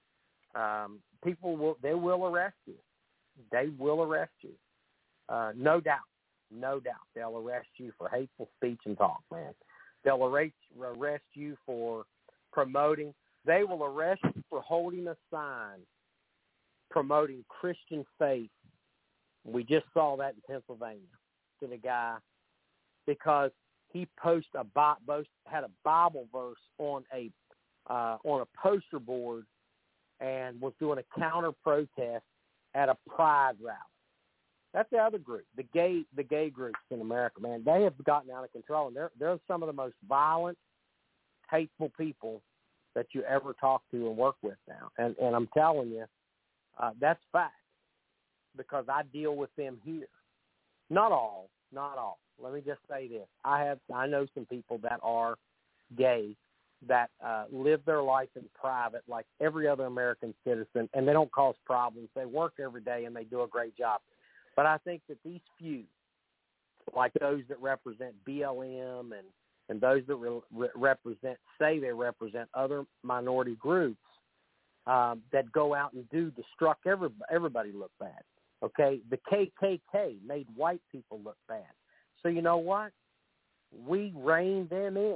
people will arrest you. They will arrest you. No doubt. They'll arrest you for hateful speech and talk, man. They'll arrest you for promoting. They will arrest you for holding a sign promoting Christian faith. We just saw that in Pennsylvania to the guy because he had a Bible verse on a poster board and was doing a counter protest at a pride rally. That's the other group, the gay groups in America, man. They have gotten out of control, and they're some of the most violent, hateful people that you ever talk to and work with now. And I'm telling you, that's fact because I deal with them here. Not all. Let me just say this: I know some people that are gay that live their life in private like every other American citizen, and they don't cause problems. They work every day, and they do a great job. But I think that these few, like those that represent BLM and those that say they represent other minority groups that go out and do destruct everybody look bad. Okay, the KKK made white people look bad. So you know what? We reined them in.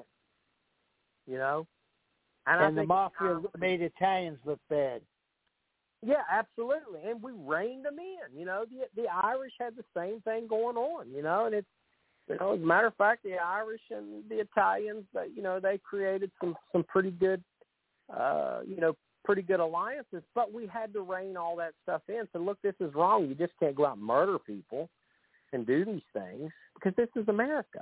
And I think the mafia made Italians look bad. Yeah, absolutely, and we reined them in. The Irish had the same thing going on. And it's as a matter of fact, the Irish and the Italians, they created some pretty good, pretty good alliances. But we had to rein all that stuff in. So look, this is wrong. You just can't go out and murder people and do these things because this is America.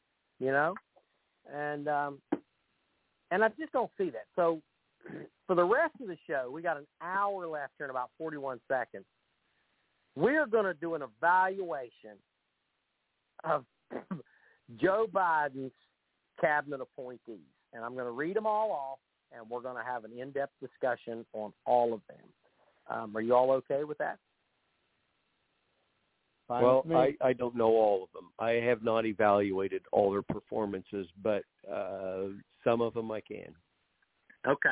And I just don't see that. So for the rest of the show, we got an hour left here in about 41 seconds. We're going to do an evaluation of Joe Biden's cabinet appointees. And I'm going to read them all off, and we're going to have an in-depth discussion on all of them. Are you all okay with that? Fine well, with me. I don't know all of them. I have not evaluated all their performances, but some of them I can. Okay.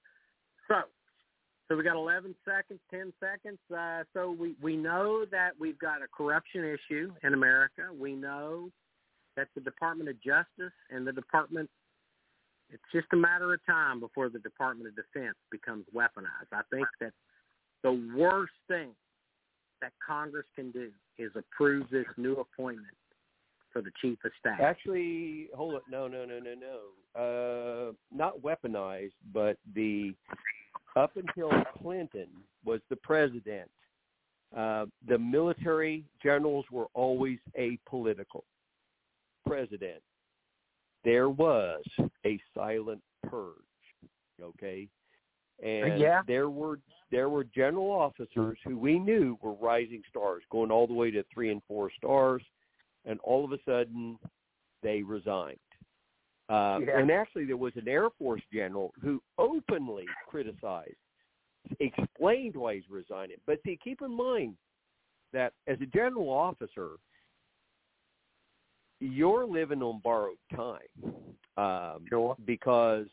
So we got 11 seconds, 10 seconds. So we know that we've got a corruption issue in America. We know that the Department of Justice and the Department, it's just a matter of time before the Department of Defense becomes weaponized. I think that the worst thing that Congress can do is approve this new appointment for the Chief of Staff. Actually, hold it. No. Not weaponized, but up until Clinton was the president, the military generals were always apolitical. President, there was a silent purge, okay? And there were general officers who we knew were rising stars, going all the way to 3 and 4 stars, and all of a sudden they resigned. And actually there was an Air Force general who openly criticized, explained why he's resigning. But see, keep in mind that as a general officer, you're living on borrowed time. Sure. Because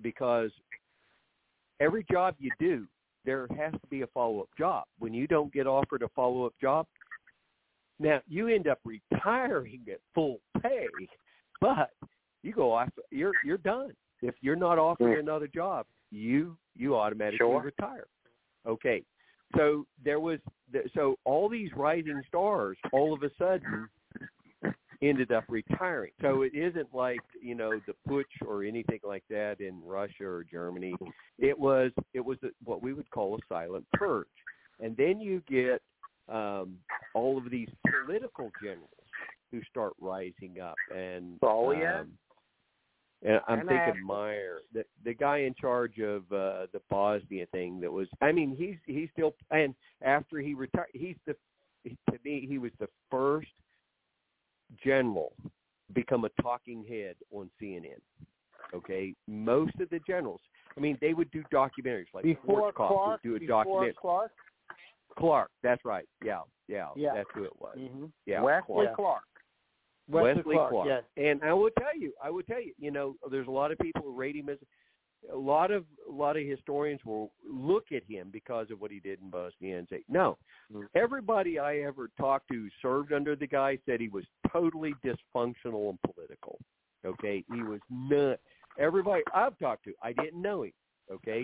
every job you do, there has to be a follow-up job. When you don't get offered a follow-up job, now you end up retiring at full pay, but you go off, you're done. If you're not offered another job, you automatically retire. Okay. So there was so all these rising stars all of a sudden ended up retiring. So it isn't like, the putsch or anything like that in Russia or Germany. It was what we would call a silent purge. And then you get all of these political generals who start rising up. And and I'm thinking Meyer, the guy in charge of the Bosnia thing. That was, he's still, and after he retired, to me he was the first general become a talking head on CNN. Okay, most of the generals, they would do documentaries like before Schwarzkopf would do a documentary. Clark, that's right. Yeah, that's who it was. Mm-hmm. Yeah, Wesley Clark. Wesley Clark. Yes. And I will tell you, there's a lot of people who rate him as a lot of historians will look at him because of what he did in Bosnia and say, no. Everybody I ever talked to who served under the guy said he was totally dysfunctional and political. Okay, he was not. Everybody I've talked to, I didn't know him. Okay,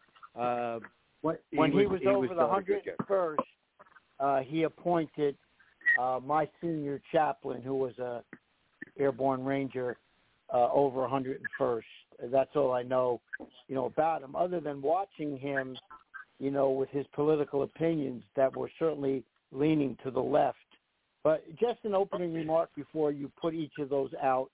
when he was over the 101st, he appointed my senior chaplain, who was a airborne ranger, over 101st. That's all I know, about him, other than watching him, with his political opinions that were certainly leaning to the left. But just an opening remark before you put each of those out.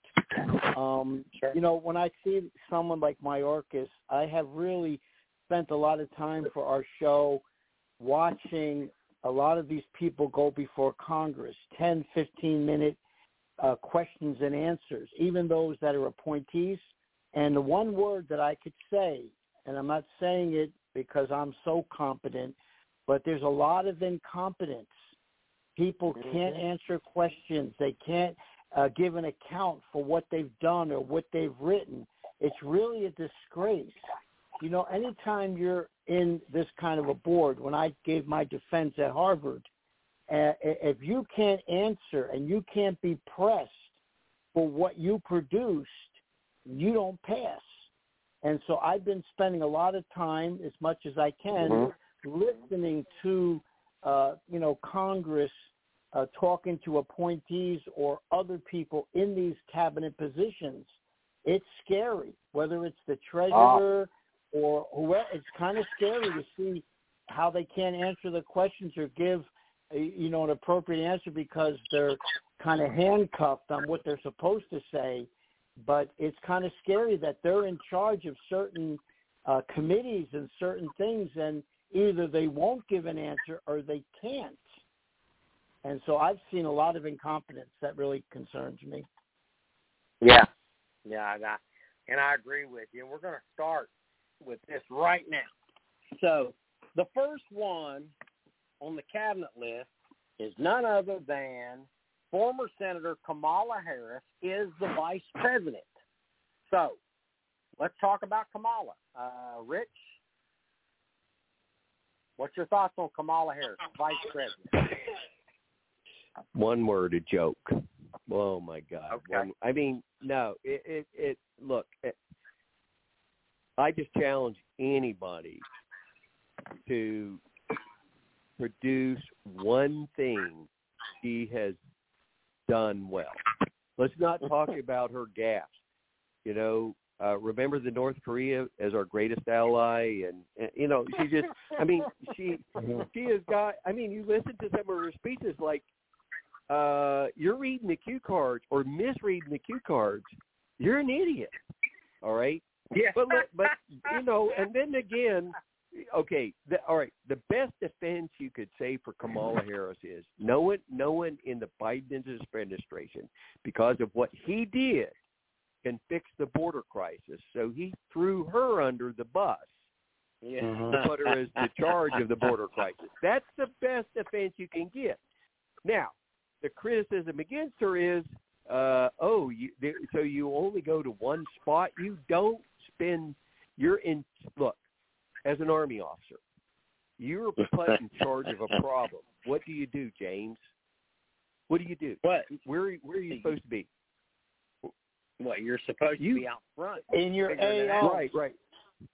When I see someone like Mayorkas, I have really spent a lot of time for our show watching a lot of these people go before Congress, 10, 15-minute questions and answers, even those that are appointees. And the one word that I could say, and I'm not saying it because I'm so competent, but there's a lot of incompetence. People can't answer questions. They can't give an account for what they've done or what they've written. It's really a disgrace. Anytime you're in this kind of a board, when I gave my defense at Harvard, if you can't answer and you can't be pressed for what you produced, you don't pass. And so I've been spending a lot of time, as much as I can, listening to, Congress talking to appointees or other people in these cabinet positions. It's scary, whether it's the treasurer or whoever. It's kind of scary to see how they can't answer the questions or give, an appropriate answer because they're kind of handcuffed on what they're supposed to say. But it's kind of scary that they're in charge of certain committees and certain things, and either they won't give an answer or they can't. And so I've seen a lot of incompetence that really concerns me. Yeah, and I agree with you. And we're going to start with this right now. So the first one on the cabinet list is none other than former Senator Kamala Harris is the vice president. So let's talk about Kamala. Rich, what's your thoughts on Kamala Harris, vice president? One word, a joke. Oh my God. Okay. No, look, I just challenge anybody to produce one thing she has done well. Let's not talk about her gaffes. Remember the North Korea as our greatest ally, and she just, she has got. You listen to some of her speeches, like you're reading the cue cards or misreading the cue cards. You're an idiot. All right. Yeah. But and then again. Okay, all right. The best defense you could say for Kamala Harris is no one in the Biden administration, because of what he did, can fix the border crisis. So he threw her under the bus to put her as the charge of the border crisis. That's the best defense you can get. Now, the criticism against her is, so you only go to one spot. You don't spend. Look. As an Army officer, you're put in charge of a problem. What do you do, James? What do you do? What? Where are you supposed to be? What, you're supposed to be out front. In your AO. Right.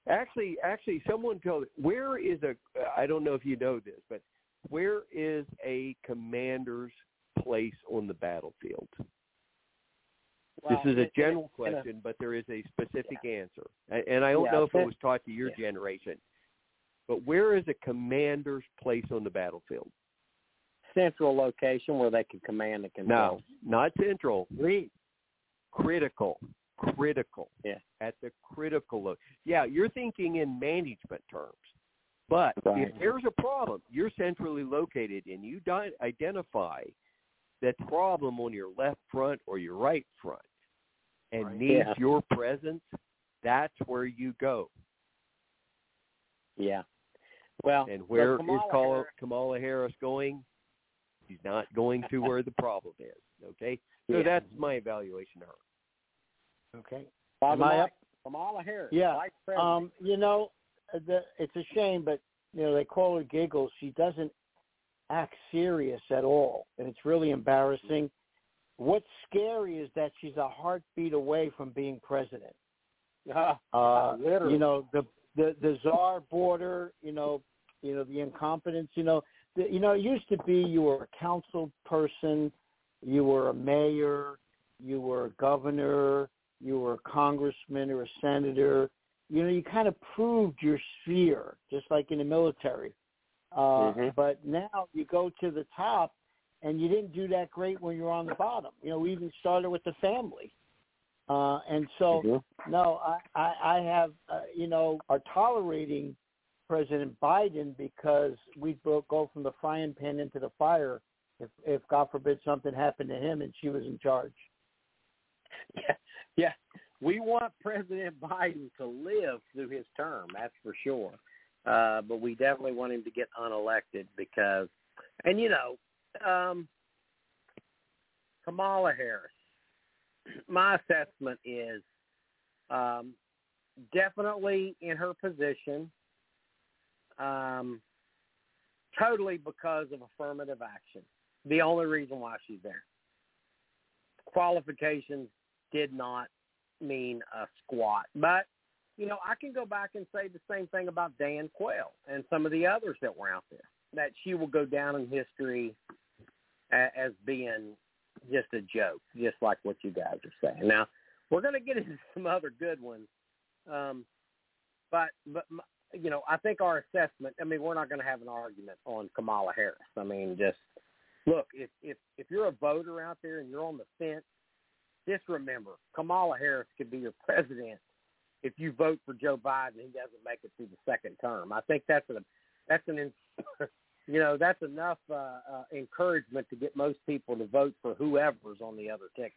Actually, someone told me, where is I don't know if you know this, but where is a commander's place on the battlefield? Well, this is a general question, but there is a specific answer. And I don't know if it was taught to your generation, but where is a commander's place on the battlefield? Central location where they can command and control. No, not central. Critical. Yeah. At the critical you're thinking in management terms. But if there's a problem, you're centrally located and you identify that problem on your left front or your right front and needs your presence, that's where you go. Yeah. Well, and where is Kamala Harris going? She's not going to where the problem is, okay? So that's my evaluation of her. Okay. Am I up? Kamala Harris. Yeah. Vice President. It's a shame, but, they call her Giggles. She doesn't act serious at all, and it's really embarrassing. What's scary is that she's a heartbeat away from being president. Literally. The czar border, the incompetence, it used to be you were a council person, you were a mayor, you were a governor, you were a congressman or a senator. You kind of proved your sphere, just like in the military. But now you go to the top, and you didn't do that great when you were on the bottom. We even started with the family. And so, no, I have, are tolerating President Biden because we go from the frying pan into the fire if God forbid something happened to him and she was in charge. Yeah. We want President Biden to live through his term, that's for sure. But we definitely want him to get unelected because, and Kamala Harris, my assessment is definitely in her position, totally because of affirmative action. The only reason why she's there. Qualifications did not mean a squat. But, I can go back and say the same thing about Dan Quayle and some of the others that were out there, that she will go down in history as being just a joke, just like what you guys are saying. Now, we're going to get into some other good ones. But I think our assessment, we're not going to have an argument on Kamala Harris. Just look, if you're a voter out there and you're on the fence, just remember, Kamala Harris could be your president if you vote for Joe Biden and he doesn't make it through the second term. I think that's enough encouragement to get most people to vote for whoever's on the other ticket.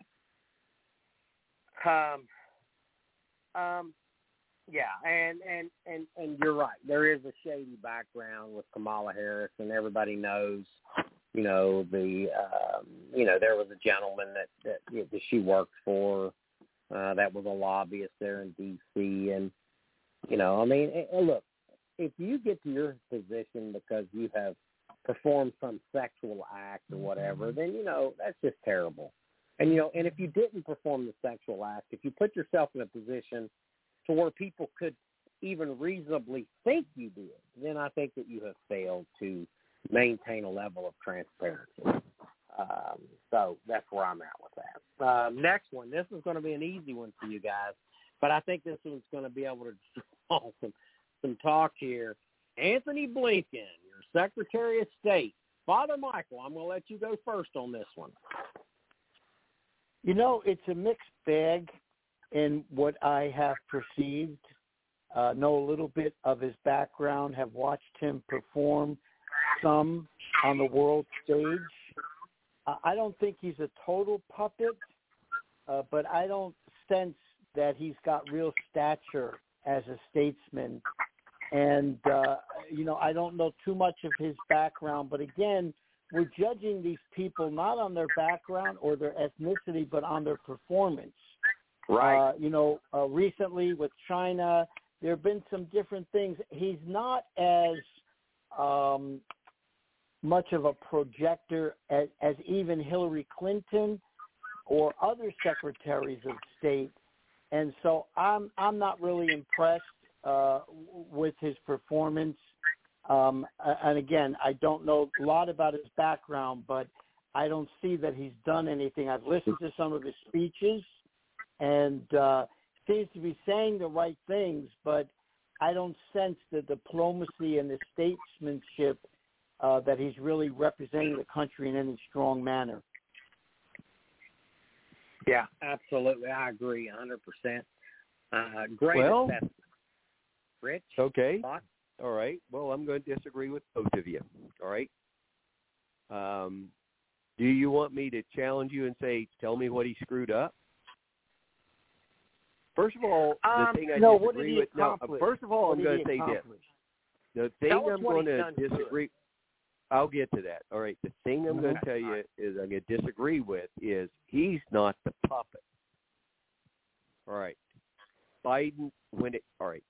And you're right. There is a shady background with Kamala Harris, and everybody knows. There was a gentleman that she worked for that was a lobbyist there in D.C. And look, if you get to your position because you have performed some sexual act or whatever, then that's just terrible. And and if you didn't perform the sexual act, if you put yourself in a position to where people could even reasonably think you did, then I think that you have failed to maintain a level of transparency. So that's where I'm at with that. Next one. This is going to be an easy one for you guys, but I think this one's going to be able to draw some talk here. Anthony Blinken, your Secretary of State. Father Michael, I'm going to let you go first on this one. It's a mixed bag in what I have perceived. Know a little bit of his background, have watched him perform some on the world stage. I don't think he's a total puppet, but I don't sense that he's got real stature as a statesman. And, I don't know too much of his background, but again, we're judging these people not on their background or their ethnicity, but on their performance. Right. Recently with China, there have been some different things. He's not as much of a projector as even Hillary Clinton or other secretaries of state. And so I'm not really impressed. with his performance. And again, I don't know a lot about his background, but I don't see that he's done anything. I've listened to some of his speeches, and seems to be saying the right things, but I don't sense the diplomacy and the statesmanship that he's really representing the country in any strong manner. Yeah, absolutely. I agree 100%. Great assessment. Rich? Okay. Thoughts? All right. Well, I'm going to disagree with both of you. All right. Do you want me to challenge you and say, tell me what he screwed up? First of all, the thing I disagree with. No, first of all, I'm going to say this. The thing I'm going to disagree. I'll get to that. All right. The thing I'm going to tell you is I'm going to disagree with is he's not the puppet. All right. Biden, all right.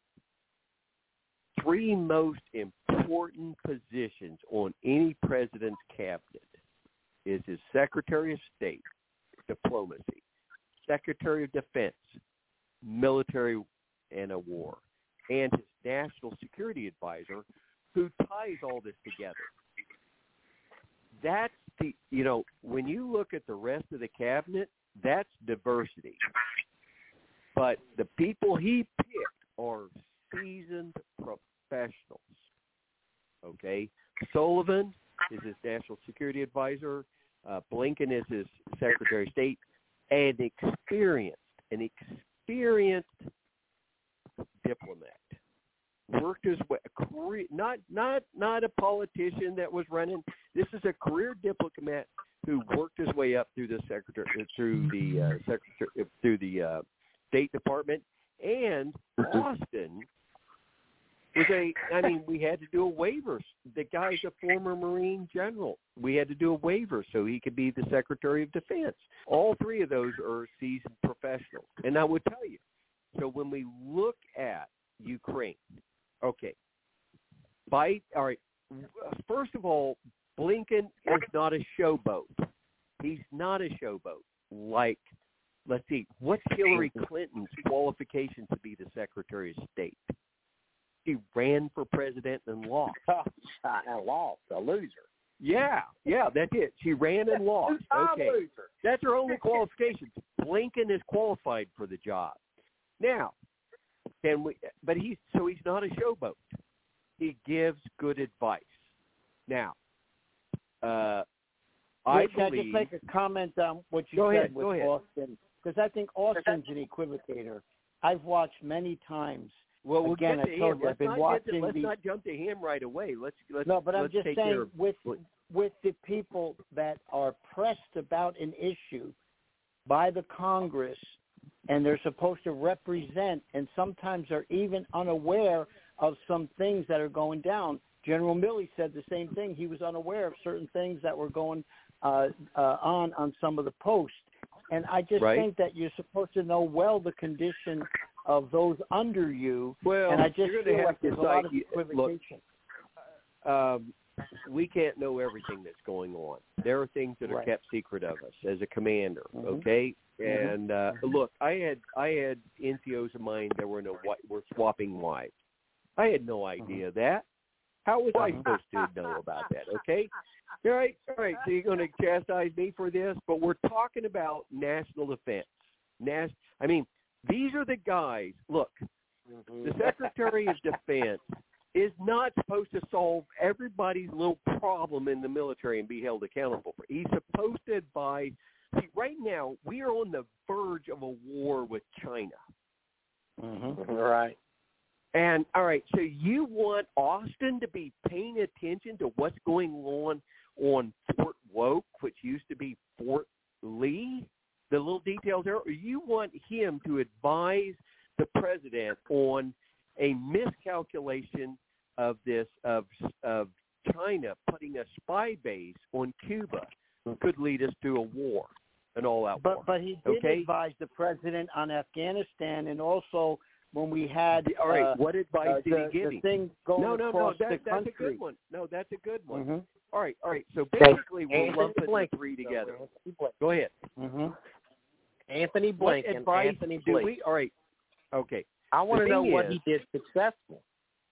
3 most important positions on any president's cabinet is his Secretary of State, diplomacy, Secretary of Defense, military and a war, and his national security advisor, who ties all this together. That's when you look at the rest of the cabinet, that's diversity. But the people he picked are seasoned professionals. Okay? Sullivan is his national security advisor. Blinken is his Secretary of State. An experienced diplomat. Worked his way, not a politician that was running. This is a career diplomat who worked his way up through the State Department. And Austin we had to do a waiver. The guy's a former Marine general. We had to do a waiver so he could be the Secretary of Defense. All 3 of those are seasoned professionals. And I would tell you, so when we look at Ukraine, okay, all right, first of all, Blinken is not a showboat. He's not a showboat. Like, let's see, what's Hillary Clinton's qualifications to be the Secretary of State? She ran for president and lost. A loser. Yeah, that's it. She ran and lost. Okay, that's her only qualifications. Blinken is qualified for the job. Now, but he's not a showboat. He gives good advice. Now, I just make a comment on what you said with Austin? Because I think Austin's an equivocator. I've watched many times. Well, we'll again, get to I told him. you, I've been watching. Let's not jump to him right away. Let's I'm just take saying with the people that are pressed about an issue by the Congress, and they're supposed to represent, and sometimes are even unaware of some things that are going down. General Milley said the same thing. He was unaware of certain things that were going on some of the posts. And I just think that you're supposed to know well the condition of those under you. Well, and I just feel like there's a lot of equivocation. Look, we can't know everything that's going on. There are things that are kept secret of us as a commander, okay? And look, I had NCOs of mine that were swapping wives. I had no idea that. How was I supposed to know about that? Okay, all right. So you're going to chastise me for this, but we're talking about national defense. These are the guys. Look, the Secretary of Defense is not supposed to solve everybody's little problem in the military and be held accountable for. He's supposed to advise. See, right now we are on the verge of a war with China. Right. And, all right, so you want Austin to be paying attention to what's going on Fort Woke, which used to be Fort Lee, the little details there, or you want him to advise the president on a miscalculation of China putting a spy base on Cuba could lead us to a war, an all-out war. But he did advise the president on Afghanistan, and also when we had all right, what advice did he give the him? thing going across the country. That's a good one. No, that's a good one. All right. So basically, we're lumping the 3 together. Go ahead. Anthony Blinken. What advice Anthony do Blinken. we? All right. Okay. I want to know what he did successful.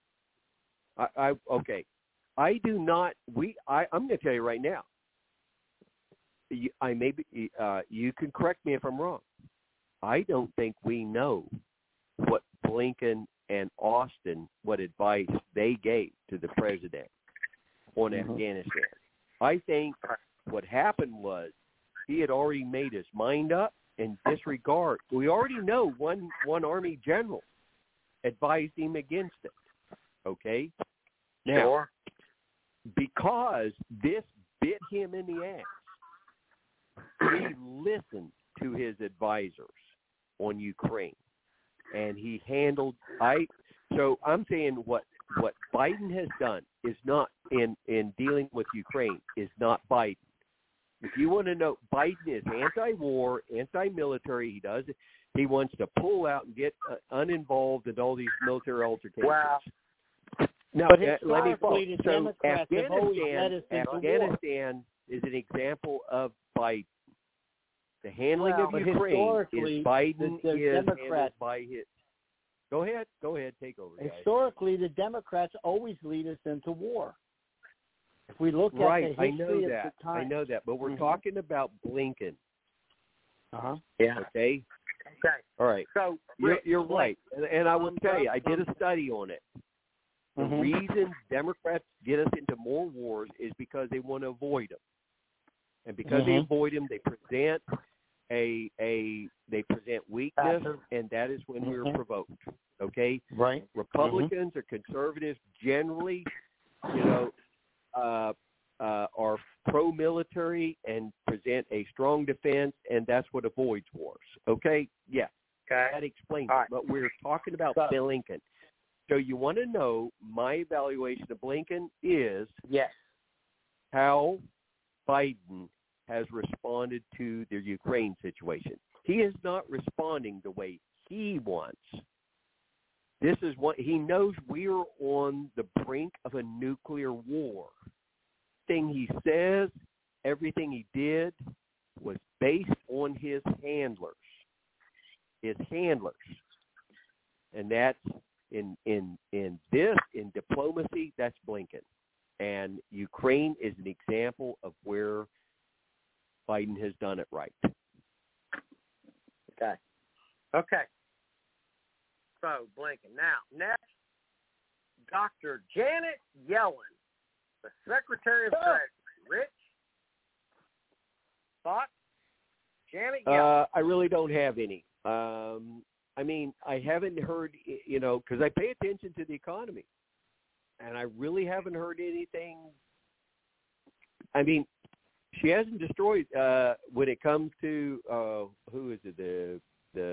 Okay. I do not. I'm going to tell you right now. You can correct me if I'm wrong. I don't think we know what Blinken and Austin, what advice they gave to the president on Afghanistan. I think what happened was he had already made his mind up and disregard. We already know one Army general advised him against it. Okay? Now, because this bit him in the ass, he listened to his advisors on Ukraine, and he handled. So I'm saying what Biden has done is not in dealing with Ukraine is not Biden. If you want to know, Biden is anti-war, anti-military. He wants to pull out and get uninvolved in all these military altercations. Wow. No, but let me quote. So Afghanistan is an example of Biden. The handling of Ukraine is Biden is handled by his. Go ahead, take over. Guys. Historically, the Democrats always lead us into war. If we look at the history of the time. I know that, but we're talking about Blinken. Yeah. Okay. All right. So you're right, and I will tell you, I did a study on it. The reason Democrats get us into more wars is because they want to avoid them, and because they avoid them, they present they present weakness, and that is when we're provoked. Okay, right. Republicans or conservatives generally, are pro-military and present a strong defense, and that's what avoids wars. Okay, yeah, that explains it. But we're talking about Blinken. So you want to know my evaluation of Blinken is how Biden has responded to the Ukraine situation. He is not responding the way he wants. This is what he knows. We're on the brink of a nuclear war. Everything he says, everything he did was based on his handlers. And that's in diplomacy, that's Blinken. And Ukraine is an example of where Biden has done it right. Okay. So, Blinken. Now, next, Dr. Janet Yellen, the Secretary of Treasury. Rich? Thoughts? Janet Yellen. I really don't have any. I haven't heard, because I pay attention to the economy, and I really haven't heard anything. She hasn't destroyed when it comes to who is it?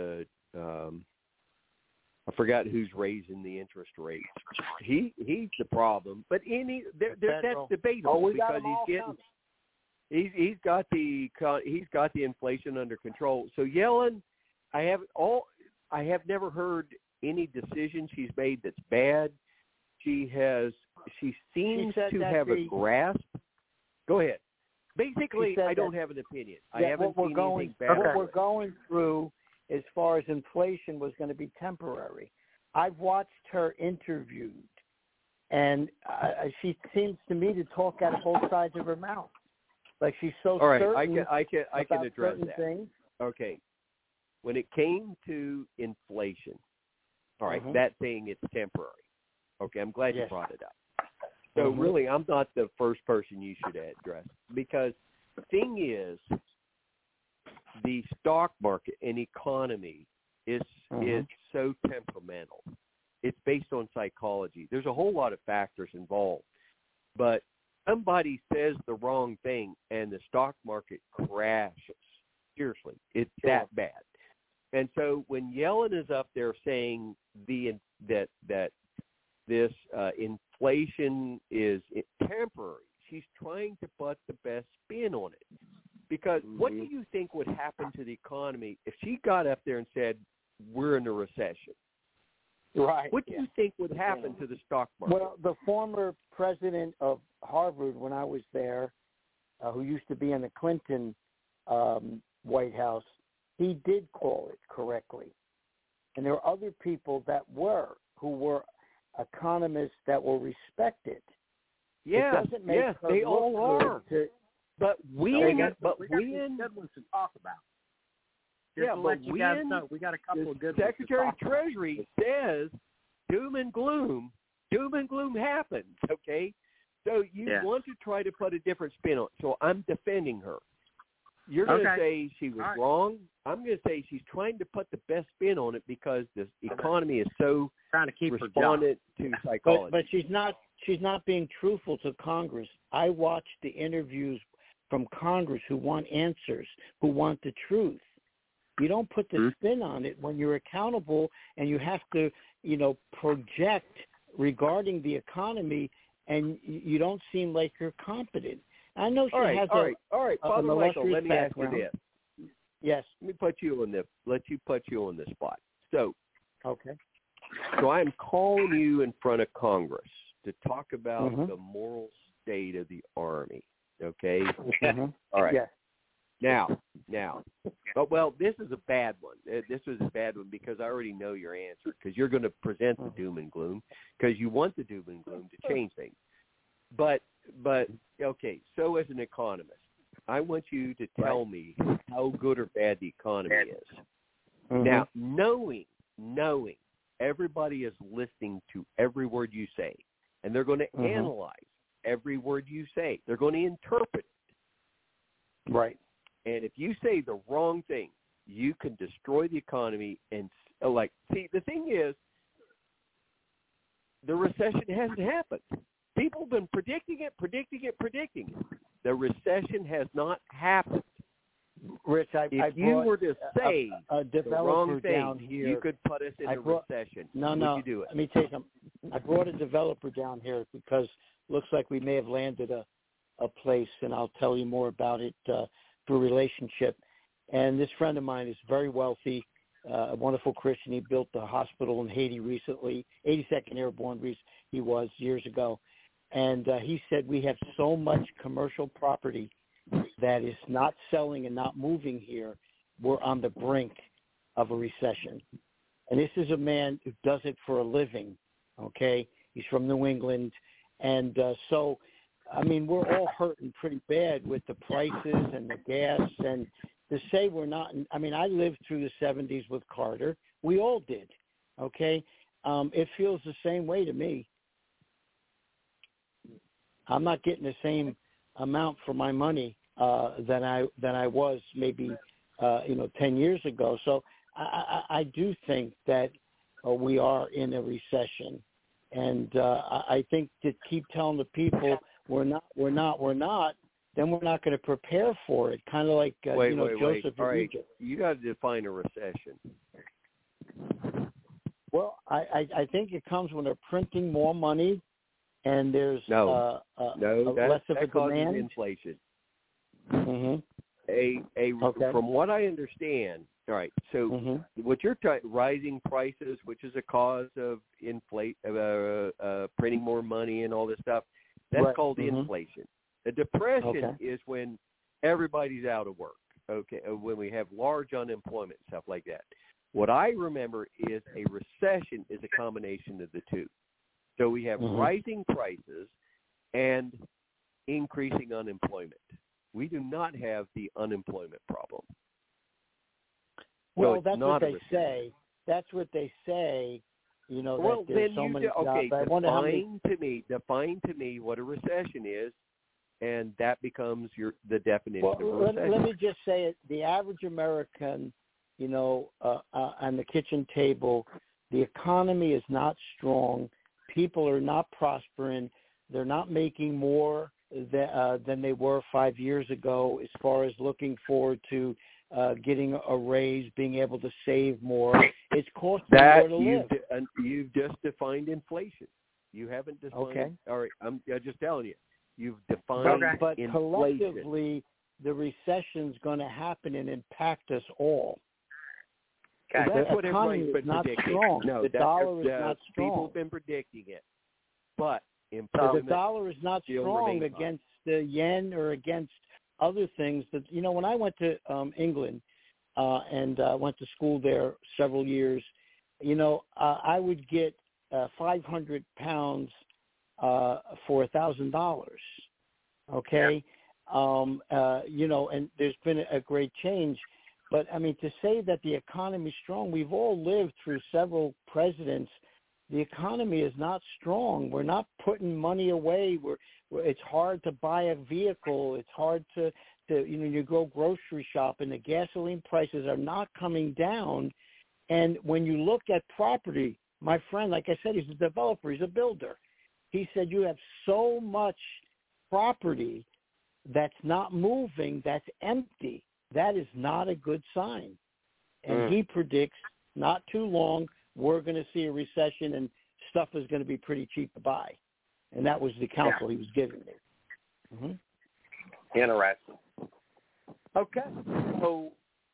I forgot who's raising the interest rates. He's the problem, but that's debatable because he's got the inflation under control. So Yellen, I have never heard any decision she's made that's bad. She seems to have a grasp. Go ahead. Basically, I don't have an opinion. I haven't seen anything bad. What we're going through as far as inflation was going to be temporary. I've watched her interviewed, and she seems to me to talk out of both sides of her mouth. Like she's so certain. I can address that. Things. Okay. When it came to inflation, all right, that thing is temporary. Okay, I'm glad you brought it up. So really, I'm not the first person you should address because the thing is, the stock market and economy is so temperamental. It's based on psychology. There's a whole lot of factors involved. But somebody says the wrong thing and the stock market crashes. Seriously, it's that bad. And so when Yellen is up there saying that this inflation is temporary, she's trying to put the best spin on it. Because what do you think would happen to the economy if she got up there and said, we're in a recession? Right. What do you think would happen to the stock market? Well, the former president of Harvard, when I was there, who used to be in the Clinton White House, he did call it correctly. And there are other people who were economists that were respected. Yeah, it doesn't make her they all look are. good But we got some when good ones to talk about. Yeah, to but let you guys know, we got a couple of good ones to Secretary talk of Treasury says doom and gloom happens, okay? So you want to try to put a different spin on it. So I'm defending her. You're going to say she was wrong. I'm going to say she's trying to put the best spin on it because the economy is so trying to keep responded to psychology. But she's not being truthful to Congress. I watched the interviews from Congress who want answers, who want the truth. You don't put the spin on it when you're accountable and you have to, project regarding the economy, and you don't seem like you're competent. I know she has all right. Father Michael, let me ask you this. Yes. Let me put you on the spot. So, okay. So I'm calling you in front of Congress to talk about the moral state of the Army. Okay. All right. Yes. Now, well, this is a bad one. This was a bad one because I already know your answer because you're going to present the doom and gloom because you want the doom and gloom to change things. But okay, so as an economist, I want you to tell me how good or bad the economy is. Now, knowing everybody is listening to every word you say, and they're going to analyze every word you say. They're going to interpret it. Right. And if you say the wrong thing, you can destroy the economy. And see, the thing is, the recession hasn't happened. People have been predicting it. The recession has not happened. Rich, if you were to say a the wrong thing, down here, you could put us in a recession. No. Would you do it? Let me tell you something. I brought a developer down here because it looks like we may have landed a place, and I'll tell you more about it through relationship. And this friend of mine is very wealthy, a wonderful Christian. He built a hospital in Haiti recently, 82nd Airborne he was years ago. And he said we have so much commercial property that is not selling and not moving here. We're on the brink of a recession. And this is a man who does it for a living, okay? He's from New England. And so, I mean, we're all hurting pretty bad with the prices and the gas. And to say we're not – I mean, I lived through the 70s with Carter. We all did, okay? It feels the same way to me. I'm not getting the same amount for my money than I was maybe 10 years ago. So I do think that we are in a recession, and I think to keep telling the people we're not, then we're not going to prepare for it. Kind of like Joseph All right. Egypt. You got to define a recession. Well, I think it comes when they're printing more money. And there's less of a demand. Inflation. Okay. From what I understand, all right. So what you're rising prices, which is a cause of printing more money and all this stuff. That's called inflation. The depression is when everybody's out of work. Okay, when we have large unemployment, stuff like that. What I remember is a recession is a combination of the two. So we have rising prices and increasing unemployment. We do not have the unemployment problem. Well, so that's what they say. That's what they say. Well, that there's so many jobs. Define to me what a recession is, and that becomes the definition of a recession. Let me just say it. The average American, on the kitchen table, the economy is not strong. People are not prospering. They're not making more than they were 5 years ago as far as looking forward to getting a raise, being able to save more. It's costing more to live. You've just defined inflation. You haven't defined. Okay. All right. I'm just telling you. You've defined but inflation. Collectively, the recession's going to happen and impact us all. Okay. That's what everybody's been predicting. Strong. No, the dollar is not strong. People have been predicting it, but the dollar is not strong against the yen or against other things. That when I went to England and went to school there several years, I would get 500 pounds for $1,000. Okay. Yeah. And there's been a great change. But, I mean, to say that the economy is strong, we've all lived through several presidents. The economy is not strong. We're not putting money away. It's hard to buy a vehicle. It's hard to you go grocery shop, and the gasoline prices are not coming down. And when you look at property, my friend, like I said, he's a developer. He's a builder. He said you have so much property that's not moving, that's empty. That is not a good sign. And he predicts not too long we're going to see a recession and stuff is going to be pretty cheap to buy. And that was the counsel he was giving me. Interesting. Okay. So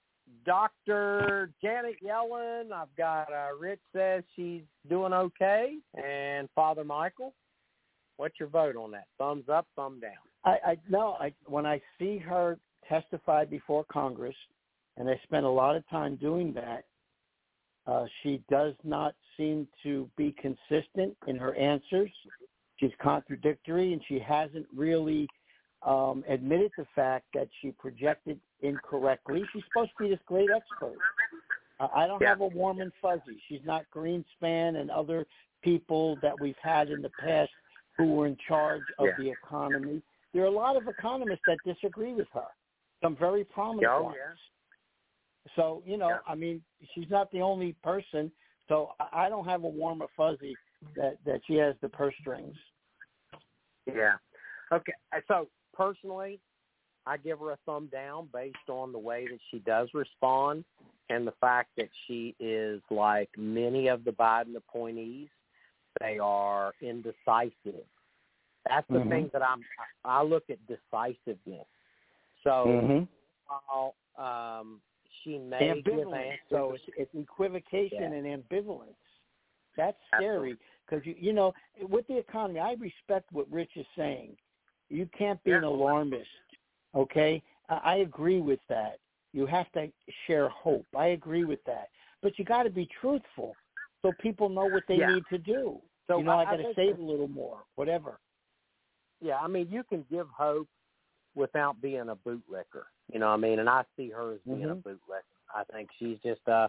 Dr. Janet Yellen, I've got Rich says she's doing okay. And Father Michael, what's your vote on that? Thumbs up, thumb down? When I see her testify before Congress, and I spent a lot of time doing that, she does not seem to be consistent in her answers. She's contradictory, and she hasn't really admitted the fact that she projected incorrectly. She's supposed to be this great expert. I don't have a warm and fuzzy. She's not Greenspan and other people that we've had in the past who were in charge of the economy. There are a lot of economists that disagree with her, some very prominent ones. So, I mean, she's not the only person. So I don't have a warm or fuzzy that she has the purse strings. Yeah. Okay. So personally, I give her a thumb down based on the way that she does respond and the fact that she is like many of the Biden appointees. They are indecisive. That's the thing that I look at decisiveness. So while she may give answers. So it's equivocation and ambivalence. That's scary because, with the economy, I respect what Rich is saying. You can't be an alarmist, okay? I agree with that. You have to share hope. I agree with that. But you got to be truthful so people know what they need to do. So I got to save a little more, whatever. Yeah, I mean, you can give hope without being a bootlicker. You know what I mean? And I see her as being a bootlicker. I think she's just, and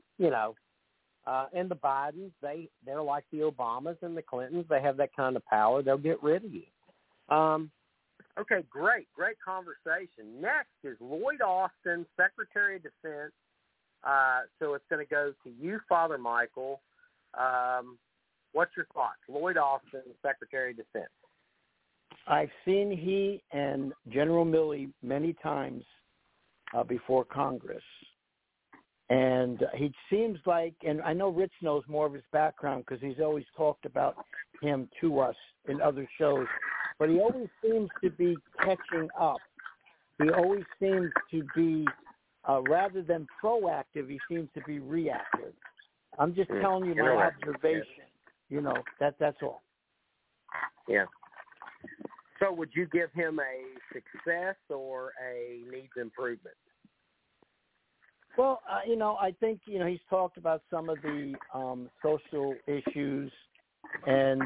the Bidens, they're like the Obamas and the Clintons. They have that kind of power. They'll get rid of you. Okay, great conversation. Next is Lloyd Austin, Secretary of Defense. So it's going to go to you, Father Michael. What's your thoughts? Lloyd Austin, Secretary of Defense. I've seen he and General Milley many times before Congress. And he seems like, and I know Rich knows more of his background because he's always talked about him to us in other shows, but he always seems to be catching up. He always seems to be, rather than proactive, he seems to be reactive. I'm just telling you my observation. That's all. Yeah. So would you give him a success or a needs improvement? Well, I think, he's talked about some of the social issues. And,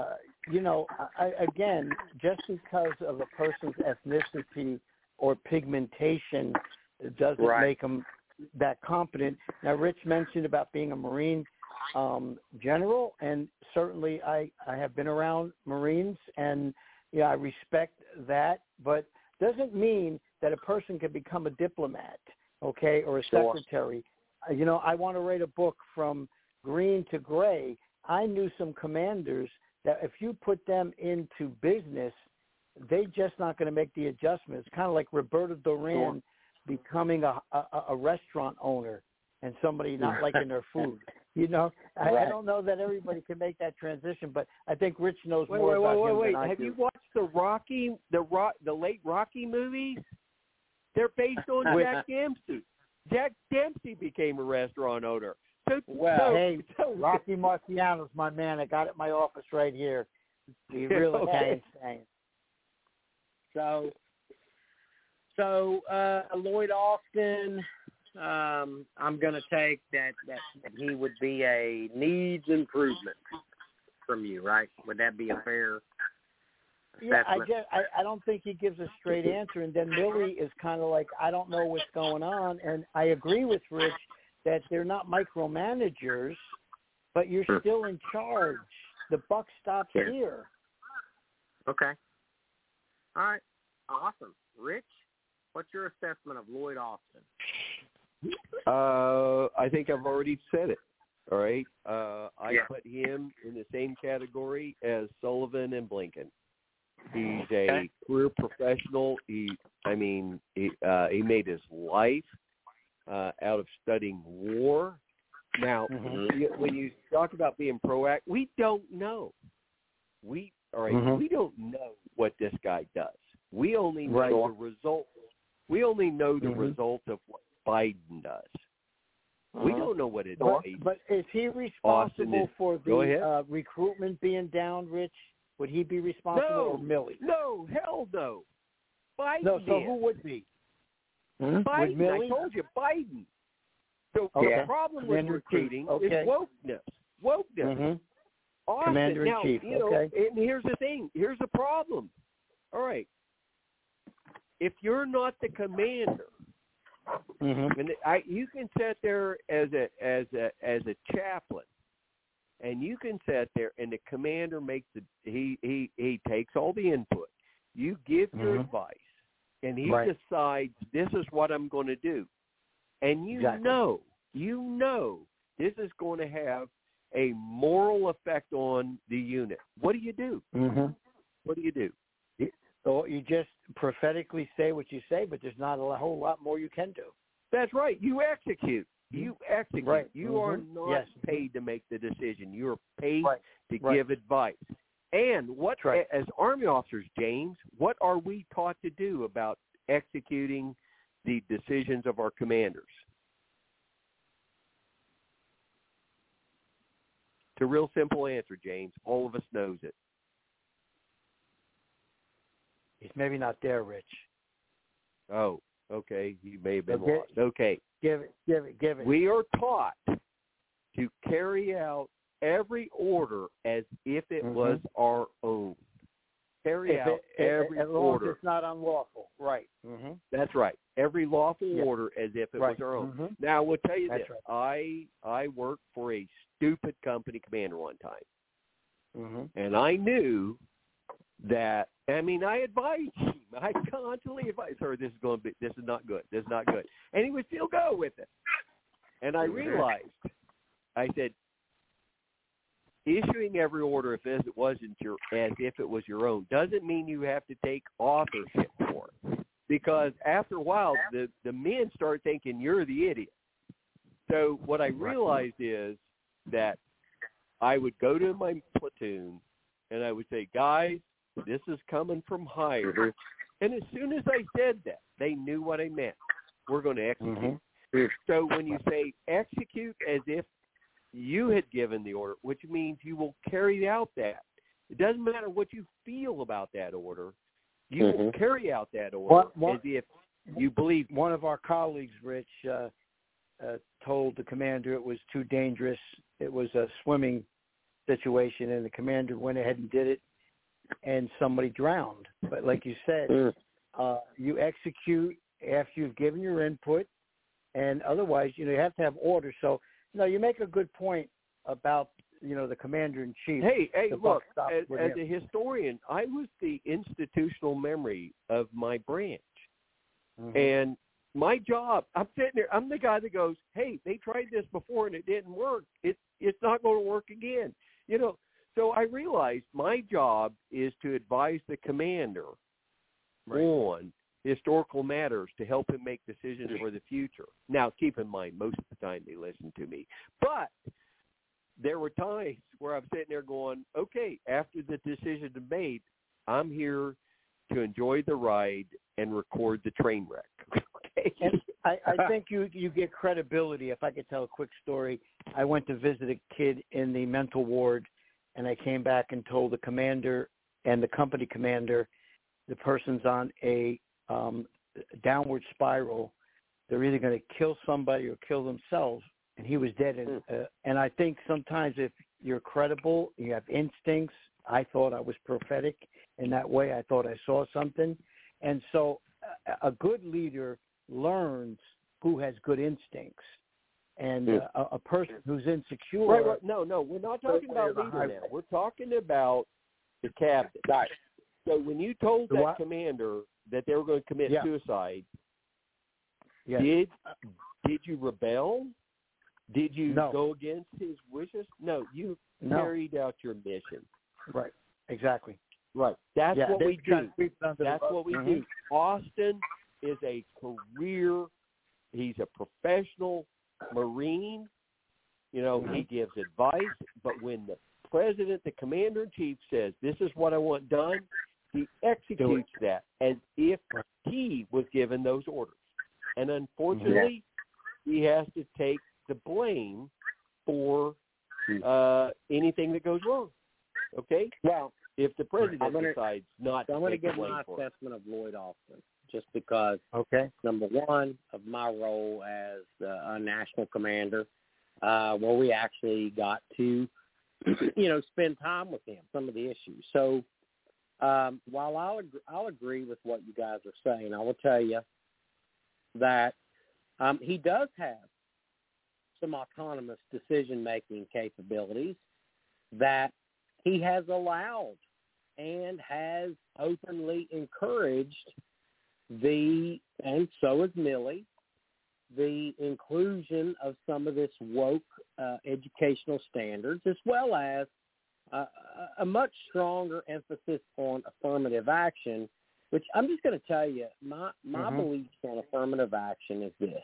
again, just because of a person's ethnicity or pigmentation doesn't make them that competent. Now, Rich mentioned about being a Marine general, and certainly I have been around Marines, and I respect that, but doesn't mean that a person can become a diplomat, okay, or a secretary. I want to write a book from green to gray. I knew some commanders that if you put them into business, they're just not going to make the adjustments. Kind of like Roberto Duran becoming a restaurant owner and somebody not liking their food. I don't know that everybody can make that transition, but I think Rich knows more about him than I do. Have you watched the late Rocky movies? They're based on Jack Dempsey. Jack Dempsey became a restaurant owner. Rocky Marciano's my man. I got it in my office right here. He really can insane. So Lloyd Austin, I'm going to take that he would be a needs improvement from you, right? Would that be a fair assessment? Yeah, I don't think he gives a straight answer, and then Millie is kind of like, I don't know what's going on, and I agree with Rich that they're not micromanagers, but you're still in charge. The buck stops here. Okay. All right. Awesome. Rich, what's your assessment of Lloyd Austin? I think I've already said it. All right. I put him in the same category as Sullivan and Blinken. He's a career professional. He made his life out of studying war. Now, when you talk about being proactive, we don't know. We don't know what this guy does. We only know the results. We only know the results of what Biden does. We don't know what it is. But is he responsible for the recruitment being down, Rich? Would he be responsible or Millie? No, hell no. Biden No, so did. who would be? Biden. I told you, Biden. So the problem with recruiting is wokeness. Wokeness. Austin, Commander-in-Chief, and here's the thing. Here's the problem. All right. If you're not the commander, and you can sit there as a chaplain, and you can sit there, and the commander makes he takes all the input. You give your advice, and he decides this is what I'm going to do, and you know this is going to have a moral effect on the unit. What do you do? What do you do? So you just prophetically say what you say, but there's not a whole lot more you can do. That's right. You execute. You execute. Right. You are not paid to make the decision. You are paid to give advice. And what, as Army officers, James, what are we taught to do about executing the decisions of our commanders? It's a real simple answer, James. All of us knows it. He's maybe not there, Rich. Oh, okay. You may have been lost. Okay. Give it. We are taught to carry out every order as if it was our own. Carry out every as long order. As it's not unlawful. Right. That's right. Every lawful order as if it was our own. Now, I will tell you this. Right. I worked for a stupid company commander one time. And I knew that, I advised him. I constantly advised her, this is not good. This is not good. And he would still go with it. And I realized, I said, issuing every order as if it was your own doesn't mean you have to take authorship for it. Because after a while, the men start thinking you're the idiot. So what I realized is that I would go to my platoon and I would say, guys, this is coming from higher. And as soon as I said that, they knew what I meant. We're going to execute. So when you say execute as if you had given the order, which means you will carry out that. It doesn't matter what you feel about that order. You will carry out that order as if you believe. One of our colleagues, Rich, told the commander it was too dangerous. It was a swimming situation, and the commander went ahead and did it, and somebody drowned. But like you said, you execute after you've given your input, and otherwise, you have to have order. So, you make a good point about, the commander-in-chief. Hey, look, as a historian, I was the institutional memory of my branch. And my job, I'm sitting there, I'm the guy that goes, hey, they tried this before and it didn't work. It's not going to work again. So I realized my job is to advise the commander on historical matters to help him make decisions for the future. Now, keep in mind, most of the time they listen to me. But there were times where I'm sitting there going, okay, after the decision is made, I'm here to enjoy the ride and record the train wreck. Okay? And I think you get credibility. If I could tell a quick story, I went to visit a kid in the mental ward, and I came back and told the commander and the company commander the person's on a downward spiral, they're either going to kill somebody or kill themselves, and he was dead. And I think sometimes if you're credible, you have instincts. I thought I was prophetic in that way. I thought I saw something. And so a good leader learns who has good instincts. And a person who's insecure. Right. No, we're not talking about leader now. We're talking about the captain. Right. So when you told that commander that they were going to commit suicide, did you rebel? Did you go against his wishes? No, you carried out your mission. Right. Exactly. Right. That's what we do. That's what we do. Austin is a career. He's a professional Marine. You know, he gives advice, but when the president, the commander-in-chief says, this is what I want done, he executes that as if he was given those orders. And unfortunately, he has to take the blame for anything that goes wrong. Okay? Well, if the president decides not to I'm going to take the give blame my for it. assessment of Lloyd Austin, just because, number one, of my role as a national commander, where we actually got to, spend time with him, some of the issues. So while I'll agree with what you guys are saying, I will tell you that he does have some autonomous decision-making capabilities that he has allowed and has openly encouraged and so has Milley, the inclusion of some of this woke educational standards, as well as a much stronger emphasis on affirmative action, which I'm just going to tell you, my beliefs on affirmative action is this.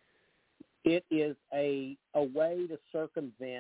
It is a way to circumvent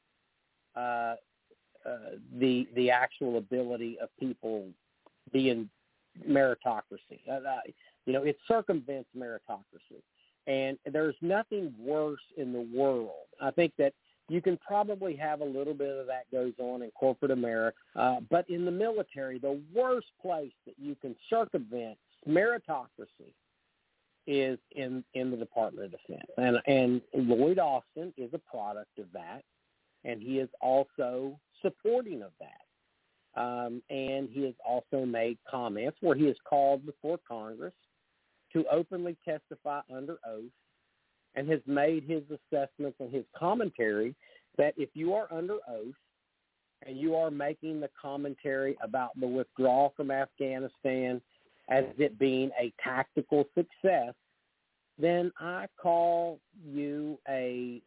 the actual ability of people being meritocracy. It circumvents meritocracy. And there's nothing worse in the world. I think that you can probably have a little bit of that goes on in corporate America, but in the military, the worst place that you can circumvent meritocracy is in the Department of Defense. And Lloyd Austin is a product of that, and he is also supporting of that. And he has also made comments where he has called before Congress to openly testify under oath, and has made his assessments and his commentary that if you are under oath and you are making the commentary about the withdrawal from Afghanistan as it being a tactical success, then I call you I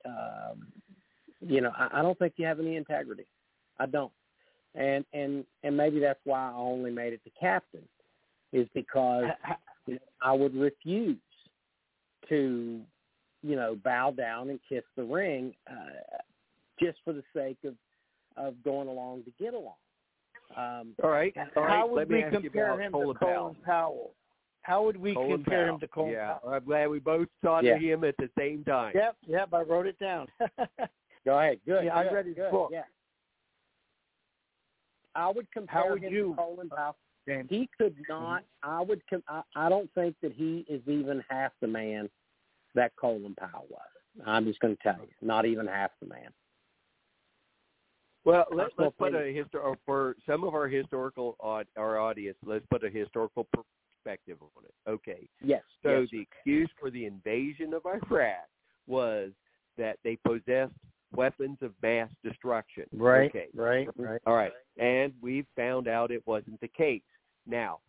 don't think you have any integrity. I don't. And maybe that's why I only made it to captain, is because I would refuse to, bow down and kiss the ring just for the sake of going along to get along. All right. How would we compare him to Colin Powell? How would we compare him to Colin Powell? I'm glad we both thought of him at the same time. Yep, I wrote it down. Go ahead. Good. Yeah, I read his book. Yeah. I would compare him to Colin Powell. James? He could not. I don't think that he is even half the man that Colin Powell was. I'm just going to tell you, not even half the man. Well, let's put for some of our audience. Let's put a historical perspective on it. Okay. Yes. So the excuse for the invasion of Iraq was that they possessed weapons of mass destruction. Right. Okay. Right. All right. And we found out it wasn't the case. Now,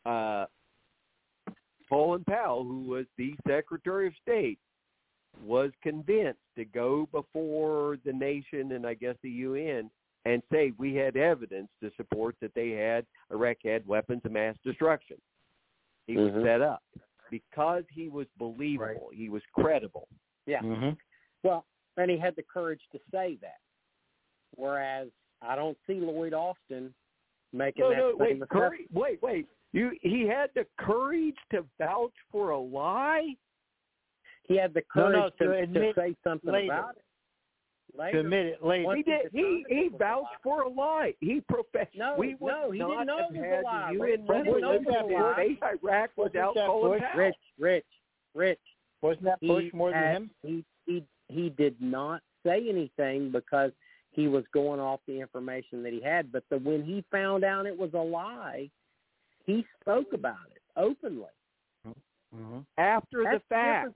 Colin Powell, who was the Secretary of State, was convinced to go before the nation and I guess the UN and say we had evidence to support that Iraq had weapons of mass destruction. He was set up because he was believable. Right. He was credible. Yeah. Well, and he had the courage to say that. Whereas I don't see Lloyd Austin making that same assessment. Wait. He had the courage to vouch for a lie? He had the courage to say something about it. Later, to admit it later. He vouched for a lie. He professed. No, he didn't know it was a lie. UN resolution in Iraq without Colin Powell. Rich. Wasn't that Bush more than him? He did not say anything because he was going off the information that he had. But when he found out it was a lie, he spoke about it openly. Mm-hmm. After That's the fact.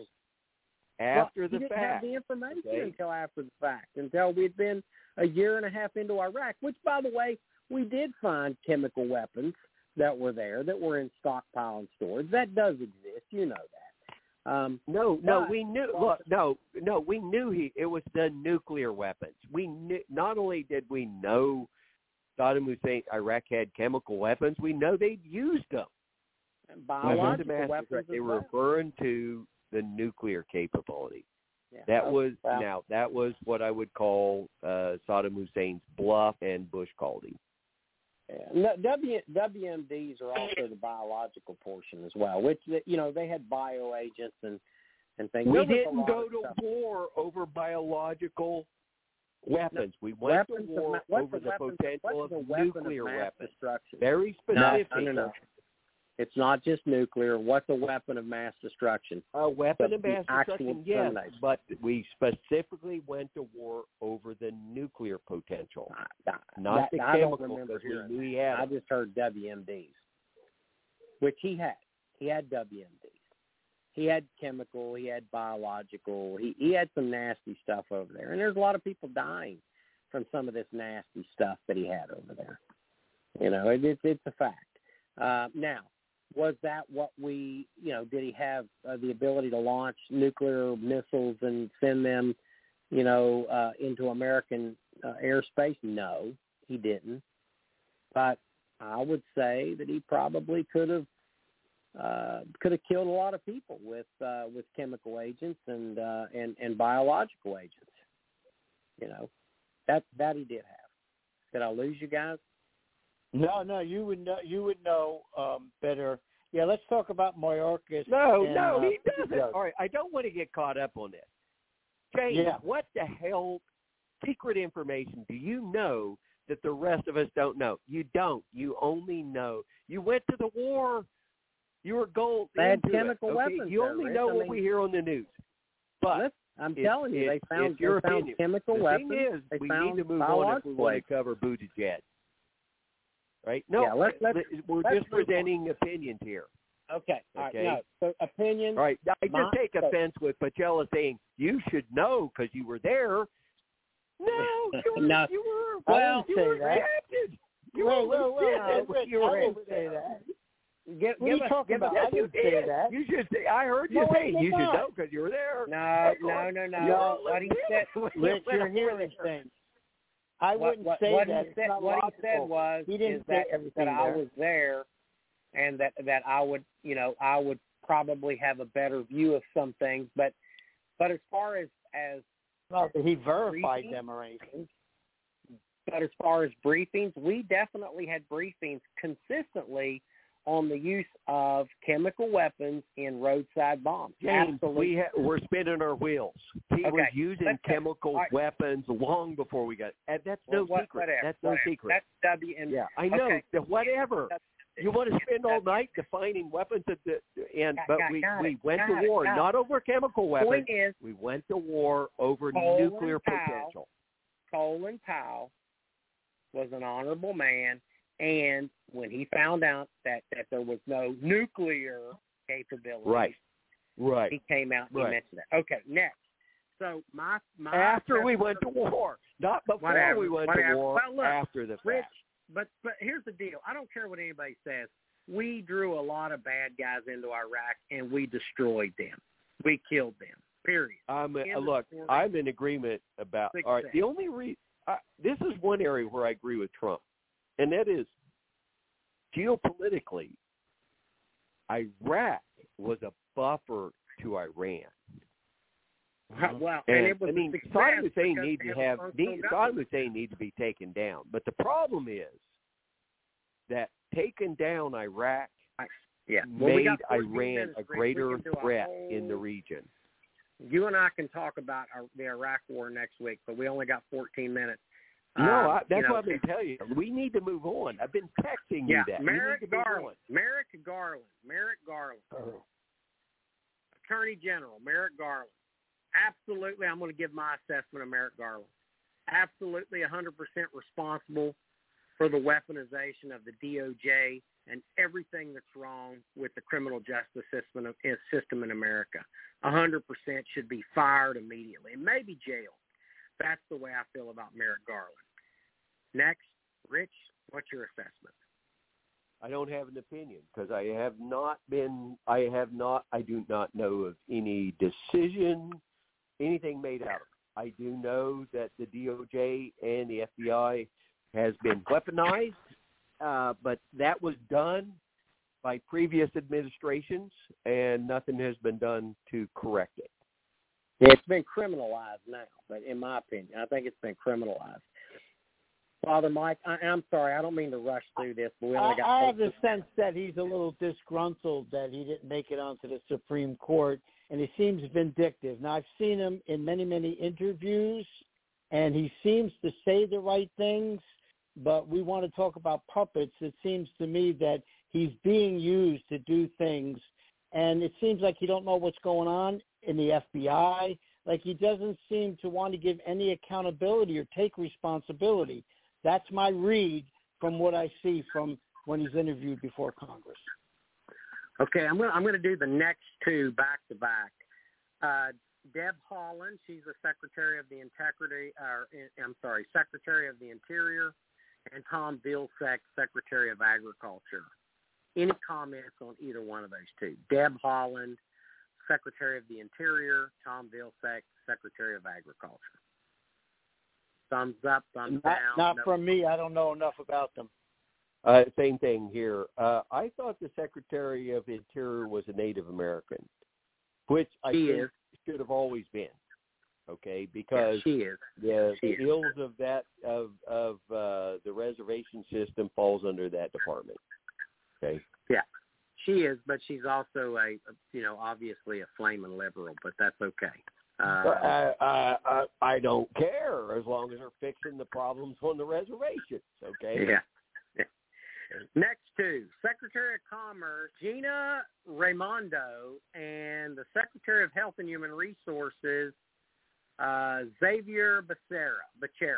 After he the didn't fact. have the information Okay. until after the fact, until we'd been a year and a half into Iraq, which, by the way, we did find chemical weapons that were there, that were in stockpile and storage. That does exist. You know that. No, we knew. Look, no, we knew it was the nuclear weapons. We knew. Not only did we know Saddam Hussein, Iraq had chemical weapons, we know they'd used them. Biological weapons. They were referring to the nuclear capability. Yeah. That was what I would call Saddam Hussein's bluff, and Bush called him. Yeah. WMDs are also the biological portion as well, which they had bioagents and things. We didn't go to war over biological weapons. We went to war over the potential of nuclear weapons. Destruction? Very specific. No. It's not just nuclear. What's a weapon of mass destruction? A weapon of mass actual destruction, yes, termination. but we specifically went to war over the nuclear potential, not the I don't chemical, remember because we hearing knew he that. had I it. just heard WMDs, which he had. He had WMDs. He had chemical. He had biological. He had some nasty stuff over there, and there's a lot of people dying from some of this nasty stuff that he had over there. It's a fact. Now, was that what did he have the ability to launch nuclear missiles and send them, into American airspace? No, he didn't. But I would say that he probably could have killed a lot of people with chemical agents and biological agents. That he did have. Did I lose you guys? No, you would know better. Yeah, let's talk about Mayorkas. No, he doesn't. All right, I don't want to get caught up on this. James, Yeah. What the hell secret information do you know that the rest of us don't know? You don't. You only know. You went to the war. You were gold. They had into chemical it, weapons. You only know what we hear on the news. But I'm telling you, they found chemical the weapons. The thing is, we need to move on if we want to cover Buttigieg. Right? No, yeah, we're just presenting opinions here. Okay. All right. No. So opinions. All right. I just take offense with Pachella saying you should know because you were there. No, no. You were. Well, you were reacted. You wouldn't say that. What are you talking about? I didn't say that. You should say. I heard you say you should know because you were there. No. What he said, Rich, you're hearing things. I wouldn't say what that. What he said was he didn't say everything that I was there, and that I would probably have a better view of some things. But as far as well, he verified them or anything. But as far as briefings, we definitely had briefings consistently on the use of chemical weapons in roadside bombs. James, absolutely. we're spinning our wheels. He was using chemical weapons long before we got. That's no secret. Whatever, that's no secret. That's WMD. Yeah, I know. Okay. Whatever. You want to spend all night defining weapons, but we went to war, not over chemical weapons. We went to war over nuclear potential. Colin Powell was an honorable man. And when he found out that there was no nuclear capability, right, he came out and he mentioned that. Okay, next. So my after we went to war, not before we went to war. Well, look, after the Rich, fact. But here's the deal. I don't care what anybody says. We drew a lot of bad guys into Iraq, and we destroyed them. We killed them. Period. I'm in agreement about. All right, the only this is one area where I agree with Trump. And that is, geopolitically, Iraq was a buffer to Iran. Well, Saddam Hussein needs to be taken down. But the problem is that taking down Iraq made Iran a greater threat in the region. You and I can talk about the Iraq war next week, but we only got 14 minutes. No, that's what I've been telling you. We need to move on. I've been texting you that. Merrick Garland. Attorney General, Merrick Garland. Absolutely, I'm going to give my assessment of Merrick Garland. Absolutely 100% responsible for the weaponization of the DOJ and everything that's wrong with the criminal justice system in America. 100% should be fired immediately and maybe jailed. That's the way I feel about Merrick Garland. Next, Rich, what's your assessment? I don't have an opinion because I do not know of any decision, anything made out of it. I do know that the DOJ and the FBI has been weaponized, but that was done by previous administrations, and nothing has been done to correct it. Yeah, it's been criminalized now, but in my opinion, I think it's been criminalized. Father Mike, I'm sorry, I don't mean to rush through this, but we only got... I have the sense that he's a little disgruntled that he didn't make it onto the Supreme Court, and he seems vindictive. Now, I've seen him in many, many interviews, and he seems to say the right things, but we want to talk about puppets. It seems to me that he's being used to do things, and it seems like he don't know what's going on in the FBI. Like he doesn't seem to want to give any accountability or take responsibility. That's my read from what I see from when he's interviewed before Congress. Okay, I'm going to do the next two back to back. Deb Haaland, she's the Secretary of the Secretary of the Interior, and Tom Vilsack, Secretary of Agriculture. Any comments on either one of those two? Deb Haaland, Secretary of the Interior, Tom Vilsack, Secretary of Agriculture. Thumbs up, thumbs down. Not from me. I don't know enough about them. Same thing here. I thought the Secretary of Interior was a Native American, which I think should have always been. Okay, because the ills of that of the reservation system falls under that department. Okay. Yeah, she is, but she's also obviously a flaming liberal, but that's okay. I don't care as long as they're fixing the problems on the reservations. Okay. Yeah. Next two, Secretary of Commerce Gina Raimondo and the Secretary of Health and Human Resources Xavier Becerra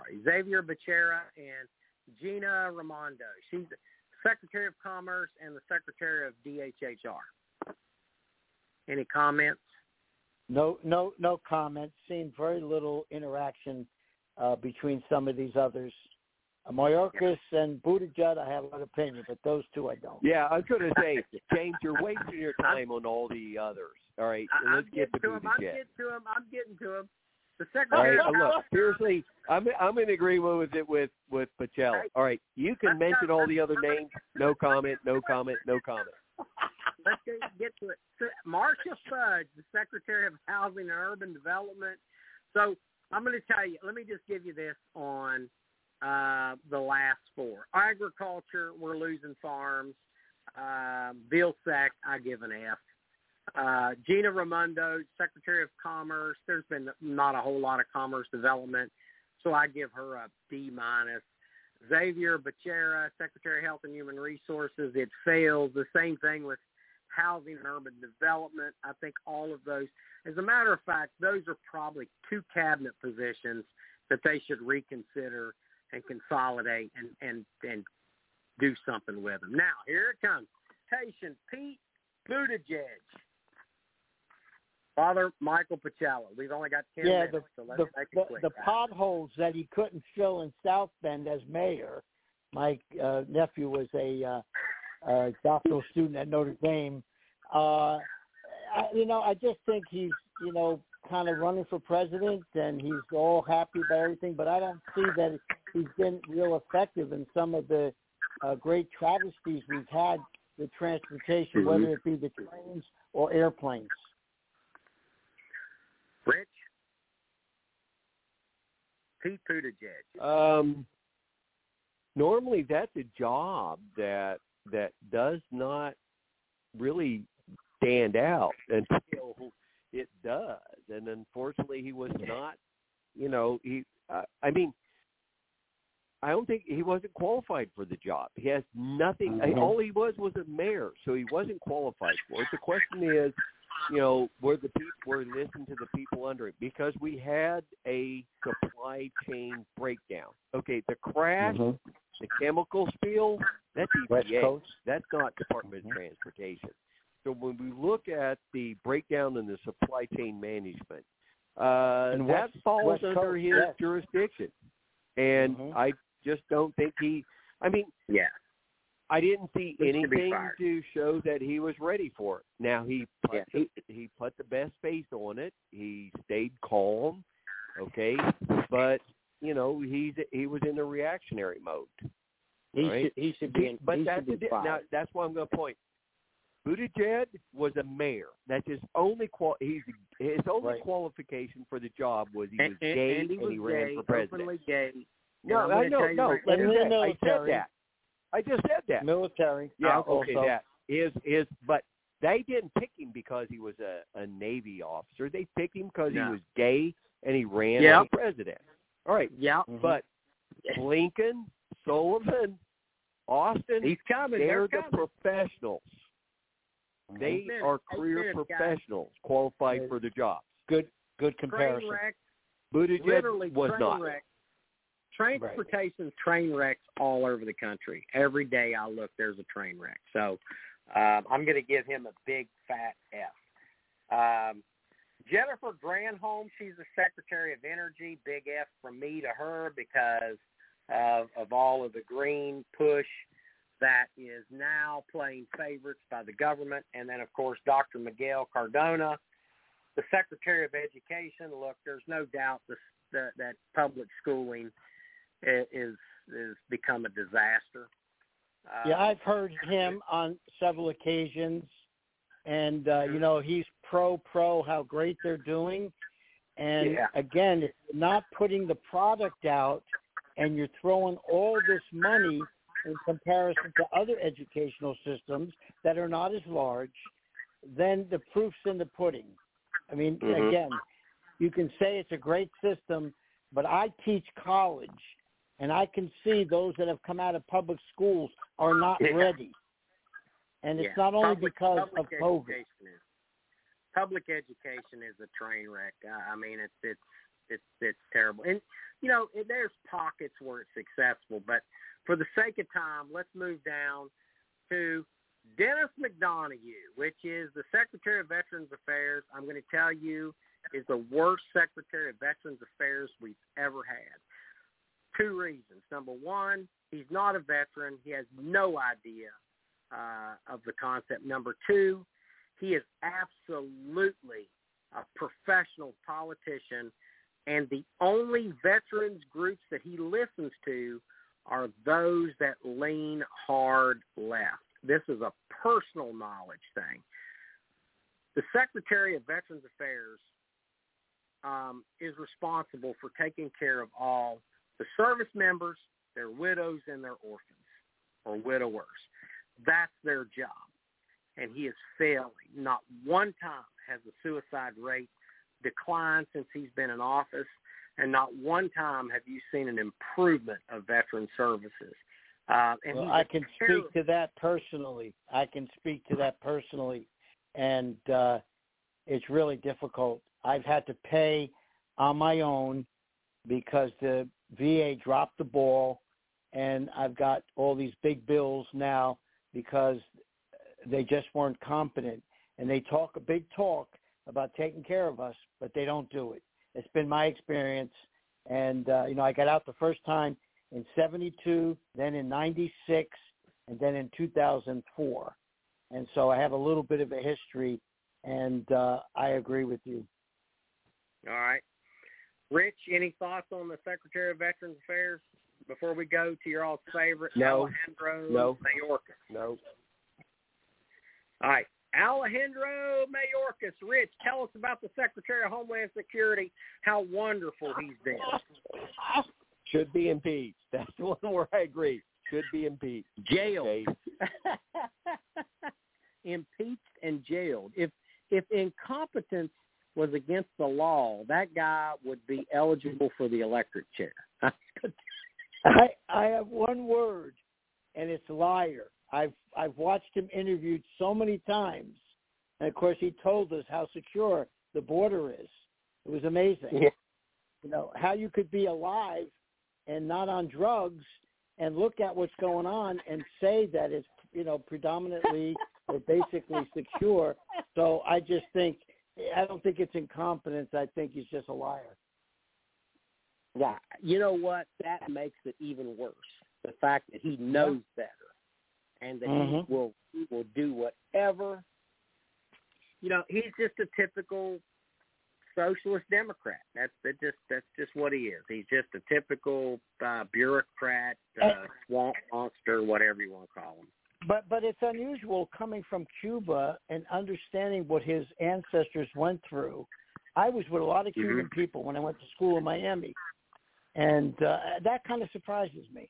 and Gina Raimondo. She's the Secretary of Commerce and the Secretary of DHHR. Any comments? No comments. Seen very little interaction between some of these others. Mayorkas and Buttigieg, I have an opinion, but those two I don't. Yeah, I was going to say, James, you're wasting your time on all the others. All right, let's get to Buttigieg. I'm getting to him. The Secretary. All right, look, seriously, I'm in agreement with Pacello. All right, you can mention all the other names. No comment. No comment. No comment. Let's get to it. Marcia Fudge, the Secretary of Housing and Urban Development. So I'm going to tell you. Let me just give you this on the last four. Agriculture, we're losing farms. Vilsack, I give an F. Gina Raimondo, Secretary of Commerce, there's been not a whole lot of commerce development, so I give her a D-. Xavier Becerra, Secretary of Health and Human Resources, it fails. The same thing with Housing and Urban Development. I think all of those, as a matter of fact, those are probably two cabinet positions that they should reconsider and consolidate and do something with them. Now, here it comes. Patient Pete Buttigieg. Father Michael Pacello. We've only got 10 minutes, so let's make it quick. The potholes that he couldn't fill in South Bend as mayor. My nephew was a doctoral student at Notre Dame. I just think he's, kind of running for president, and he's all happy about everything, but I don't see that he's been real effective in some of the great travesties we've had with transportation, whether it be the trains or airplanes. Rich? Pete Buttigieg. Normally that's a job that does not really stand out until it does. And unfortunately he was not, I don't think he wasn't qualified for the job. He has nothing. All he was a mayor, so he wasn't qualified for it. The question is, were listening to the people under it because we had a supply chain breakdown. Okay, the crash, the chemical spill, that's EPA. That's not Department of Transportation. So when we look at the breakdown in the supply chain management, that falls under his jurisdiction. And I just don't think I didn't see anything to show that he was ready for it. Now, he put the best face on it. He stayed calm, okay? But, he was in a reactionary mode. He should be now, that's why I'm going to point. Buttigieg was a mayor. That's his only qualification for the job was he was gay and he ran for president. Gay. No, I know. No, I said that. I just said that. Military. Yeah, okay, that is, but they didn't pick him because he was a Navy officer. They picked him because he was gay and he ran for president. All right. Yeah. But Lincoln, Sullivan, Austin, they're the professionals. They are career professionals qualified for the job. Good comparison. Buttigieg was not. Transportation's train wrecks all over the country. Every day I look, there's a train wreck. So I'm going to give him a big, fat F. Jennifer Granholm, she's the Secretary of Energy. Big F from me to her because of all of the green push that is now playing favorites by the government. And then, of course, Dr. Miguel Cardona, the Secretary of Education. Look, there's no doubt that public schooling is become a disaster. I've heard him on several occasions, and he's pro how great they're doing. And again, if you're not putting the product out and you're throwing all this money in comparison to other educational systems that are not as large, then the proof's in the pudding. I mean, again, you can say it's a great system, but I teach college, and I can see those that have come out of public schools are not ready. And it's not only because of COVID. Public education is a train wreck. I mean, it's terrible. And, there's pockets where it's successful, but for the sake of time, let's move down to Dennis McDonough, which is the Secretary of Veterans Affairs. I'm going to tell you is the worst Secretary of Veterans Affairs we've ever had. 2 reasons. Number one, he's not a veteran. He has no idea of the concept. Number two, he is absolutely a professional politician, and the only veterans groups that he listens to are those that lean hard left. This is a personal knowledge thing. The Secretary of Veterans Affairs is responsible for taking care of all the service members, their widows, and their orphans or widowers. That's their job. And he is failing. Not one time has the suicide rate declined since he's been in office, and not one time have you seen an improvement of veteran services. I can speak to that personally. And it's really difficult. I've had to pay on my own because the VA dropped the ball, and I've got all these big bills now because they just weren't competent. And they talk a big talk about taking care of us, but they don't do it. It's been my experience. And, I got out the first time in 1972, then in 1996, and then in 2004. And so I have a little bit of a history, and I agree with you. All right. Rich, any thoughts on the Secretary of Veterans Affairs before we go to your all's favorite, Alejandro Mayorkas? No. All right. Alejandro Mayorkas. Rich, tell us about the Secretary of Homeland Security, how wonderful he's been. Should be impeached. That's the one where I agree. Should be impeached. Jailed. Okay. Impeached and jailed. If incompetence was against the law, that guy would be eligible for the electric chair. I have one word, and it's liar. I've watched him interviewed so many times, And, of course, he told us how secure the border is. It was amazing. Yeah. You know, how you could be alive and not on drugs and look at what's going on and say that it's, you know, predominantly or basically secure. So I just think, I don't think it's incompetence. I think he's just a liar. Yeah. You know what? That makes it even worse. The fact that he knows better and that he will do whatever. You know, he's just a typical socialist Democrat. That's just what he is. He's just a typical bureaucrat, swamp monster, whatever you want to call him. But it's unusual coming from Cuba and understanding what his ancestors went through. I was with a lot of Cuban people when I went to school in Miami, and that kind of surprises me.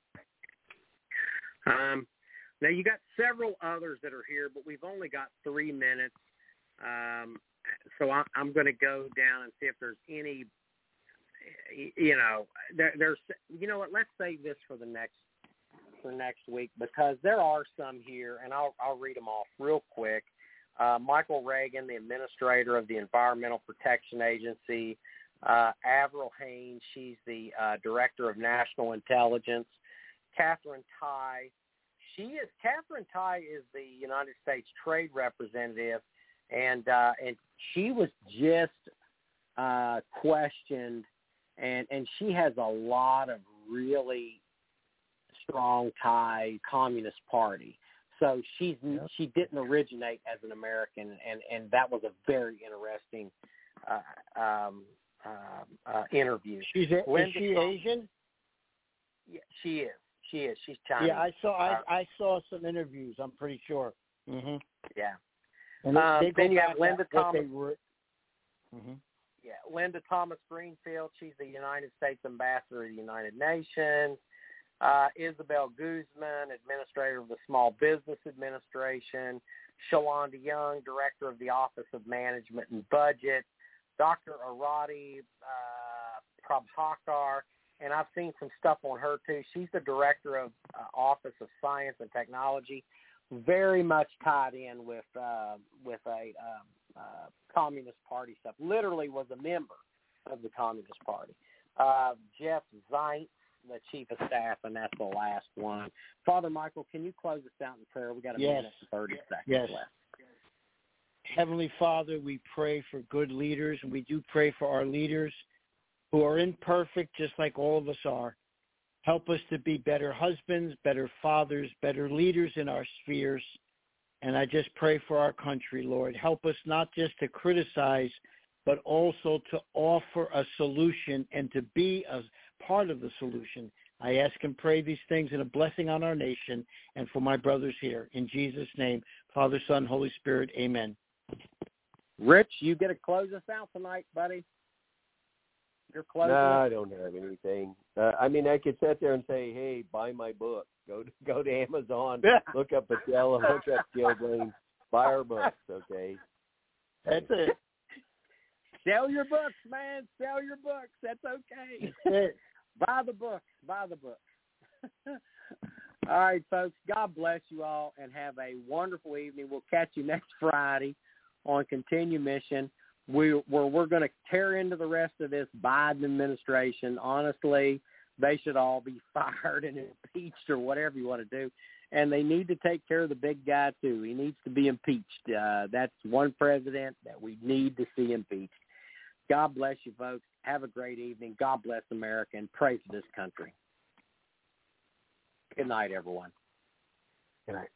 Now, you got several others that are here, but we've only got 3 minutes. So I'm going to go down and see if there's any, you know, there's, you know what, let's save this for next week, because there are some here, and I'll read them off real quick. Michael Reagan, the administrator of the Environmental Protection Agency. Avril Haines, she's the director of national intelligence. Catherine Tai. Catherine Tai is the United States Trade Representative, and she was just questioned, and she has a lot of really strong ties, Communist Party. So she didn't originate as an American, and that was a very interesting interview. Is she Asian? Yeah, she is. She's Chinese. Yeah, I saw some interviews. I'm pretty sure. Mm-hmm. Yeah. And then you have Linda Thomas. Yeah, Linda Thomas Greenfield. She's the United States Ambassador to the United Nations. Isabel Guzman, Administrator of the Small Business Administration. Shalonda Young, Director of the Office of Management and Budget. Dr. Arati Prabhakar, and I've seen some stuff on her too. She's the Director of Office of Science and Technology, very much tied in with a Communist Party stuff. Literally was a member of the Communist Party. Jeff Zients, the Chief of Staff, and that's the last one. Father Michael, can you close us out in prayer? We got a minute and 30 seconds left. Heavenly Father, we pray for good leaders, and we do pray for our leaders who are imperfect just like all of us are. Help us to be better husbands, better fathers, better leaders in our spheres. And I just pray for our country, Lord. Help us not just to criticize, but also to offer a solution and to be a part of the solution. I ask and pray these things in a blessing on our nation and for my brothers here. In Jesus' name, Father, Son, Holy Spirit, amen. Rich, you get to close us out tonight, buddy. You're closing. No, I don't have anything. I mean, I could sit there and say, "Hey, buy my book. Go to Amazon, look up Adela, look up Gil Blaine, buy our books." Okay, that's it. Sell your books, man. Sell your books. That's okay. Buy the books. Buy the books. All right, folks. God bless you all, and have a wonderful evening. We'll catch you next Friday on Continue Mission. We're going to tear into the rest of this Biden administration. Honestly, they should all be fired and impeached or whatever you want to do. And they need to take care of the big guy, too. He needs to be impeached. That's one president that we need to see impeached. God bless you, folks. Have a great evening. God bless America, and pray for this country. Good night, everyone. Good night.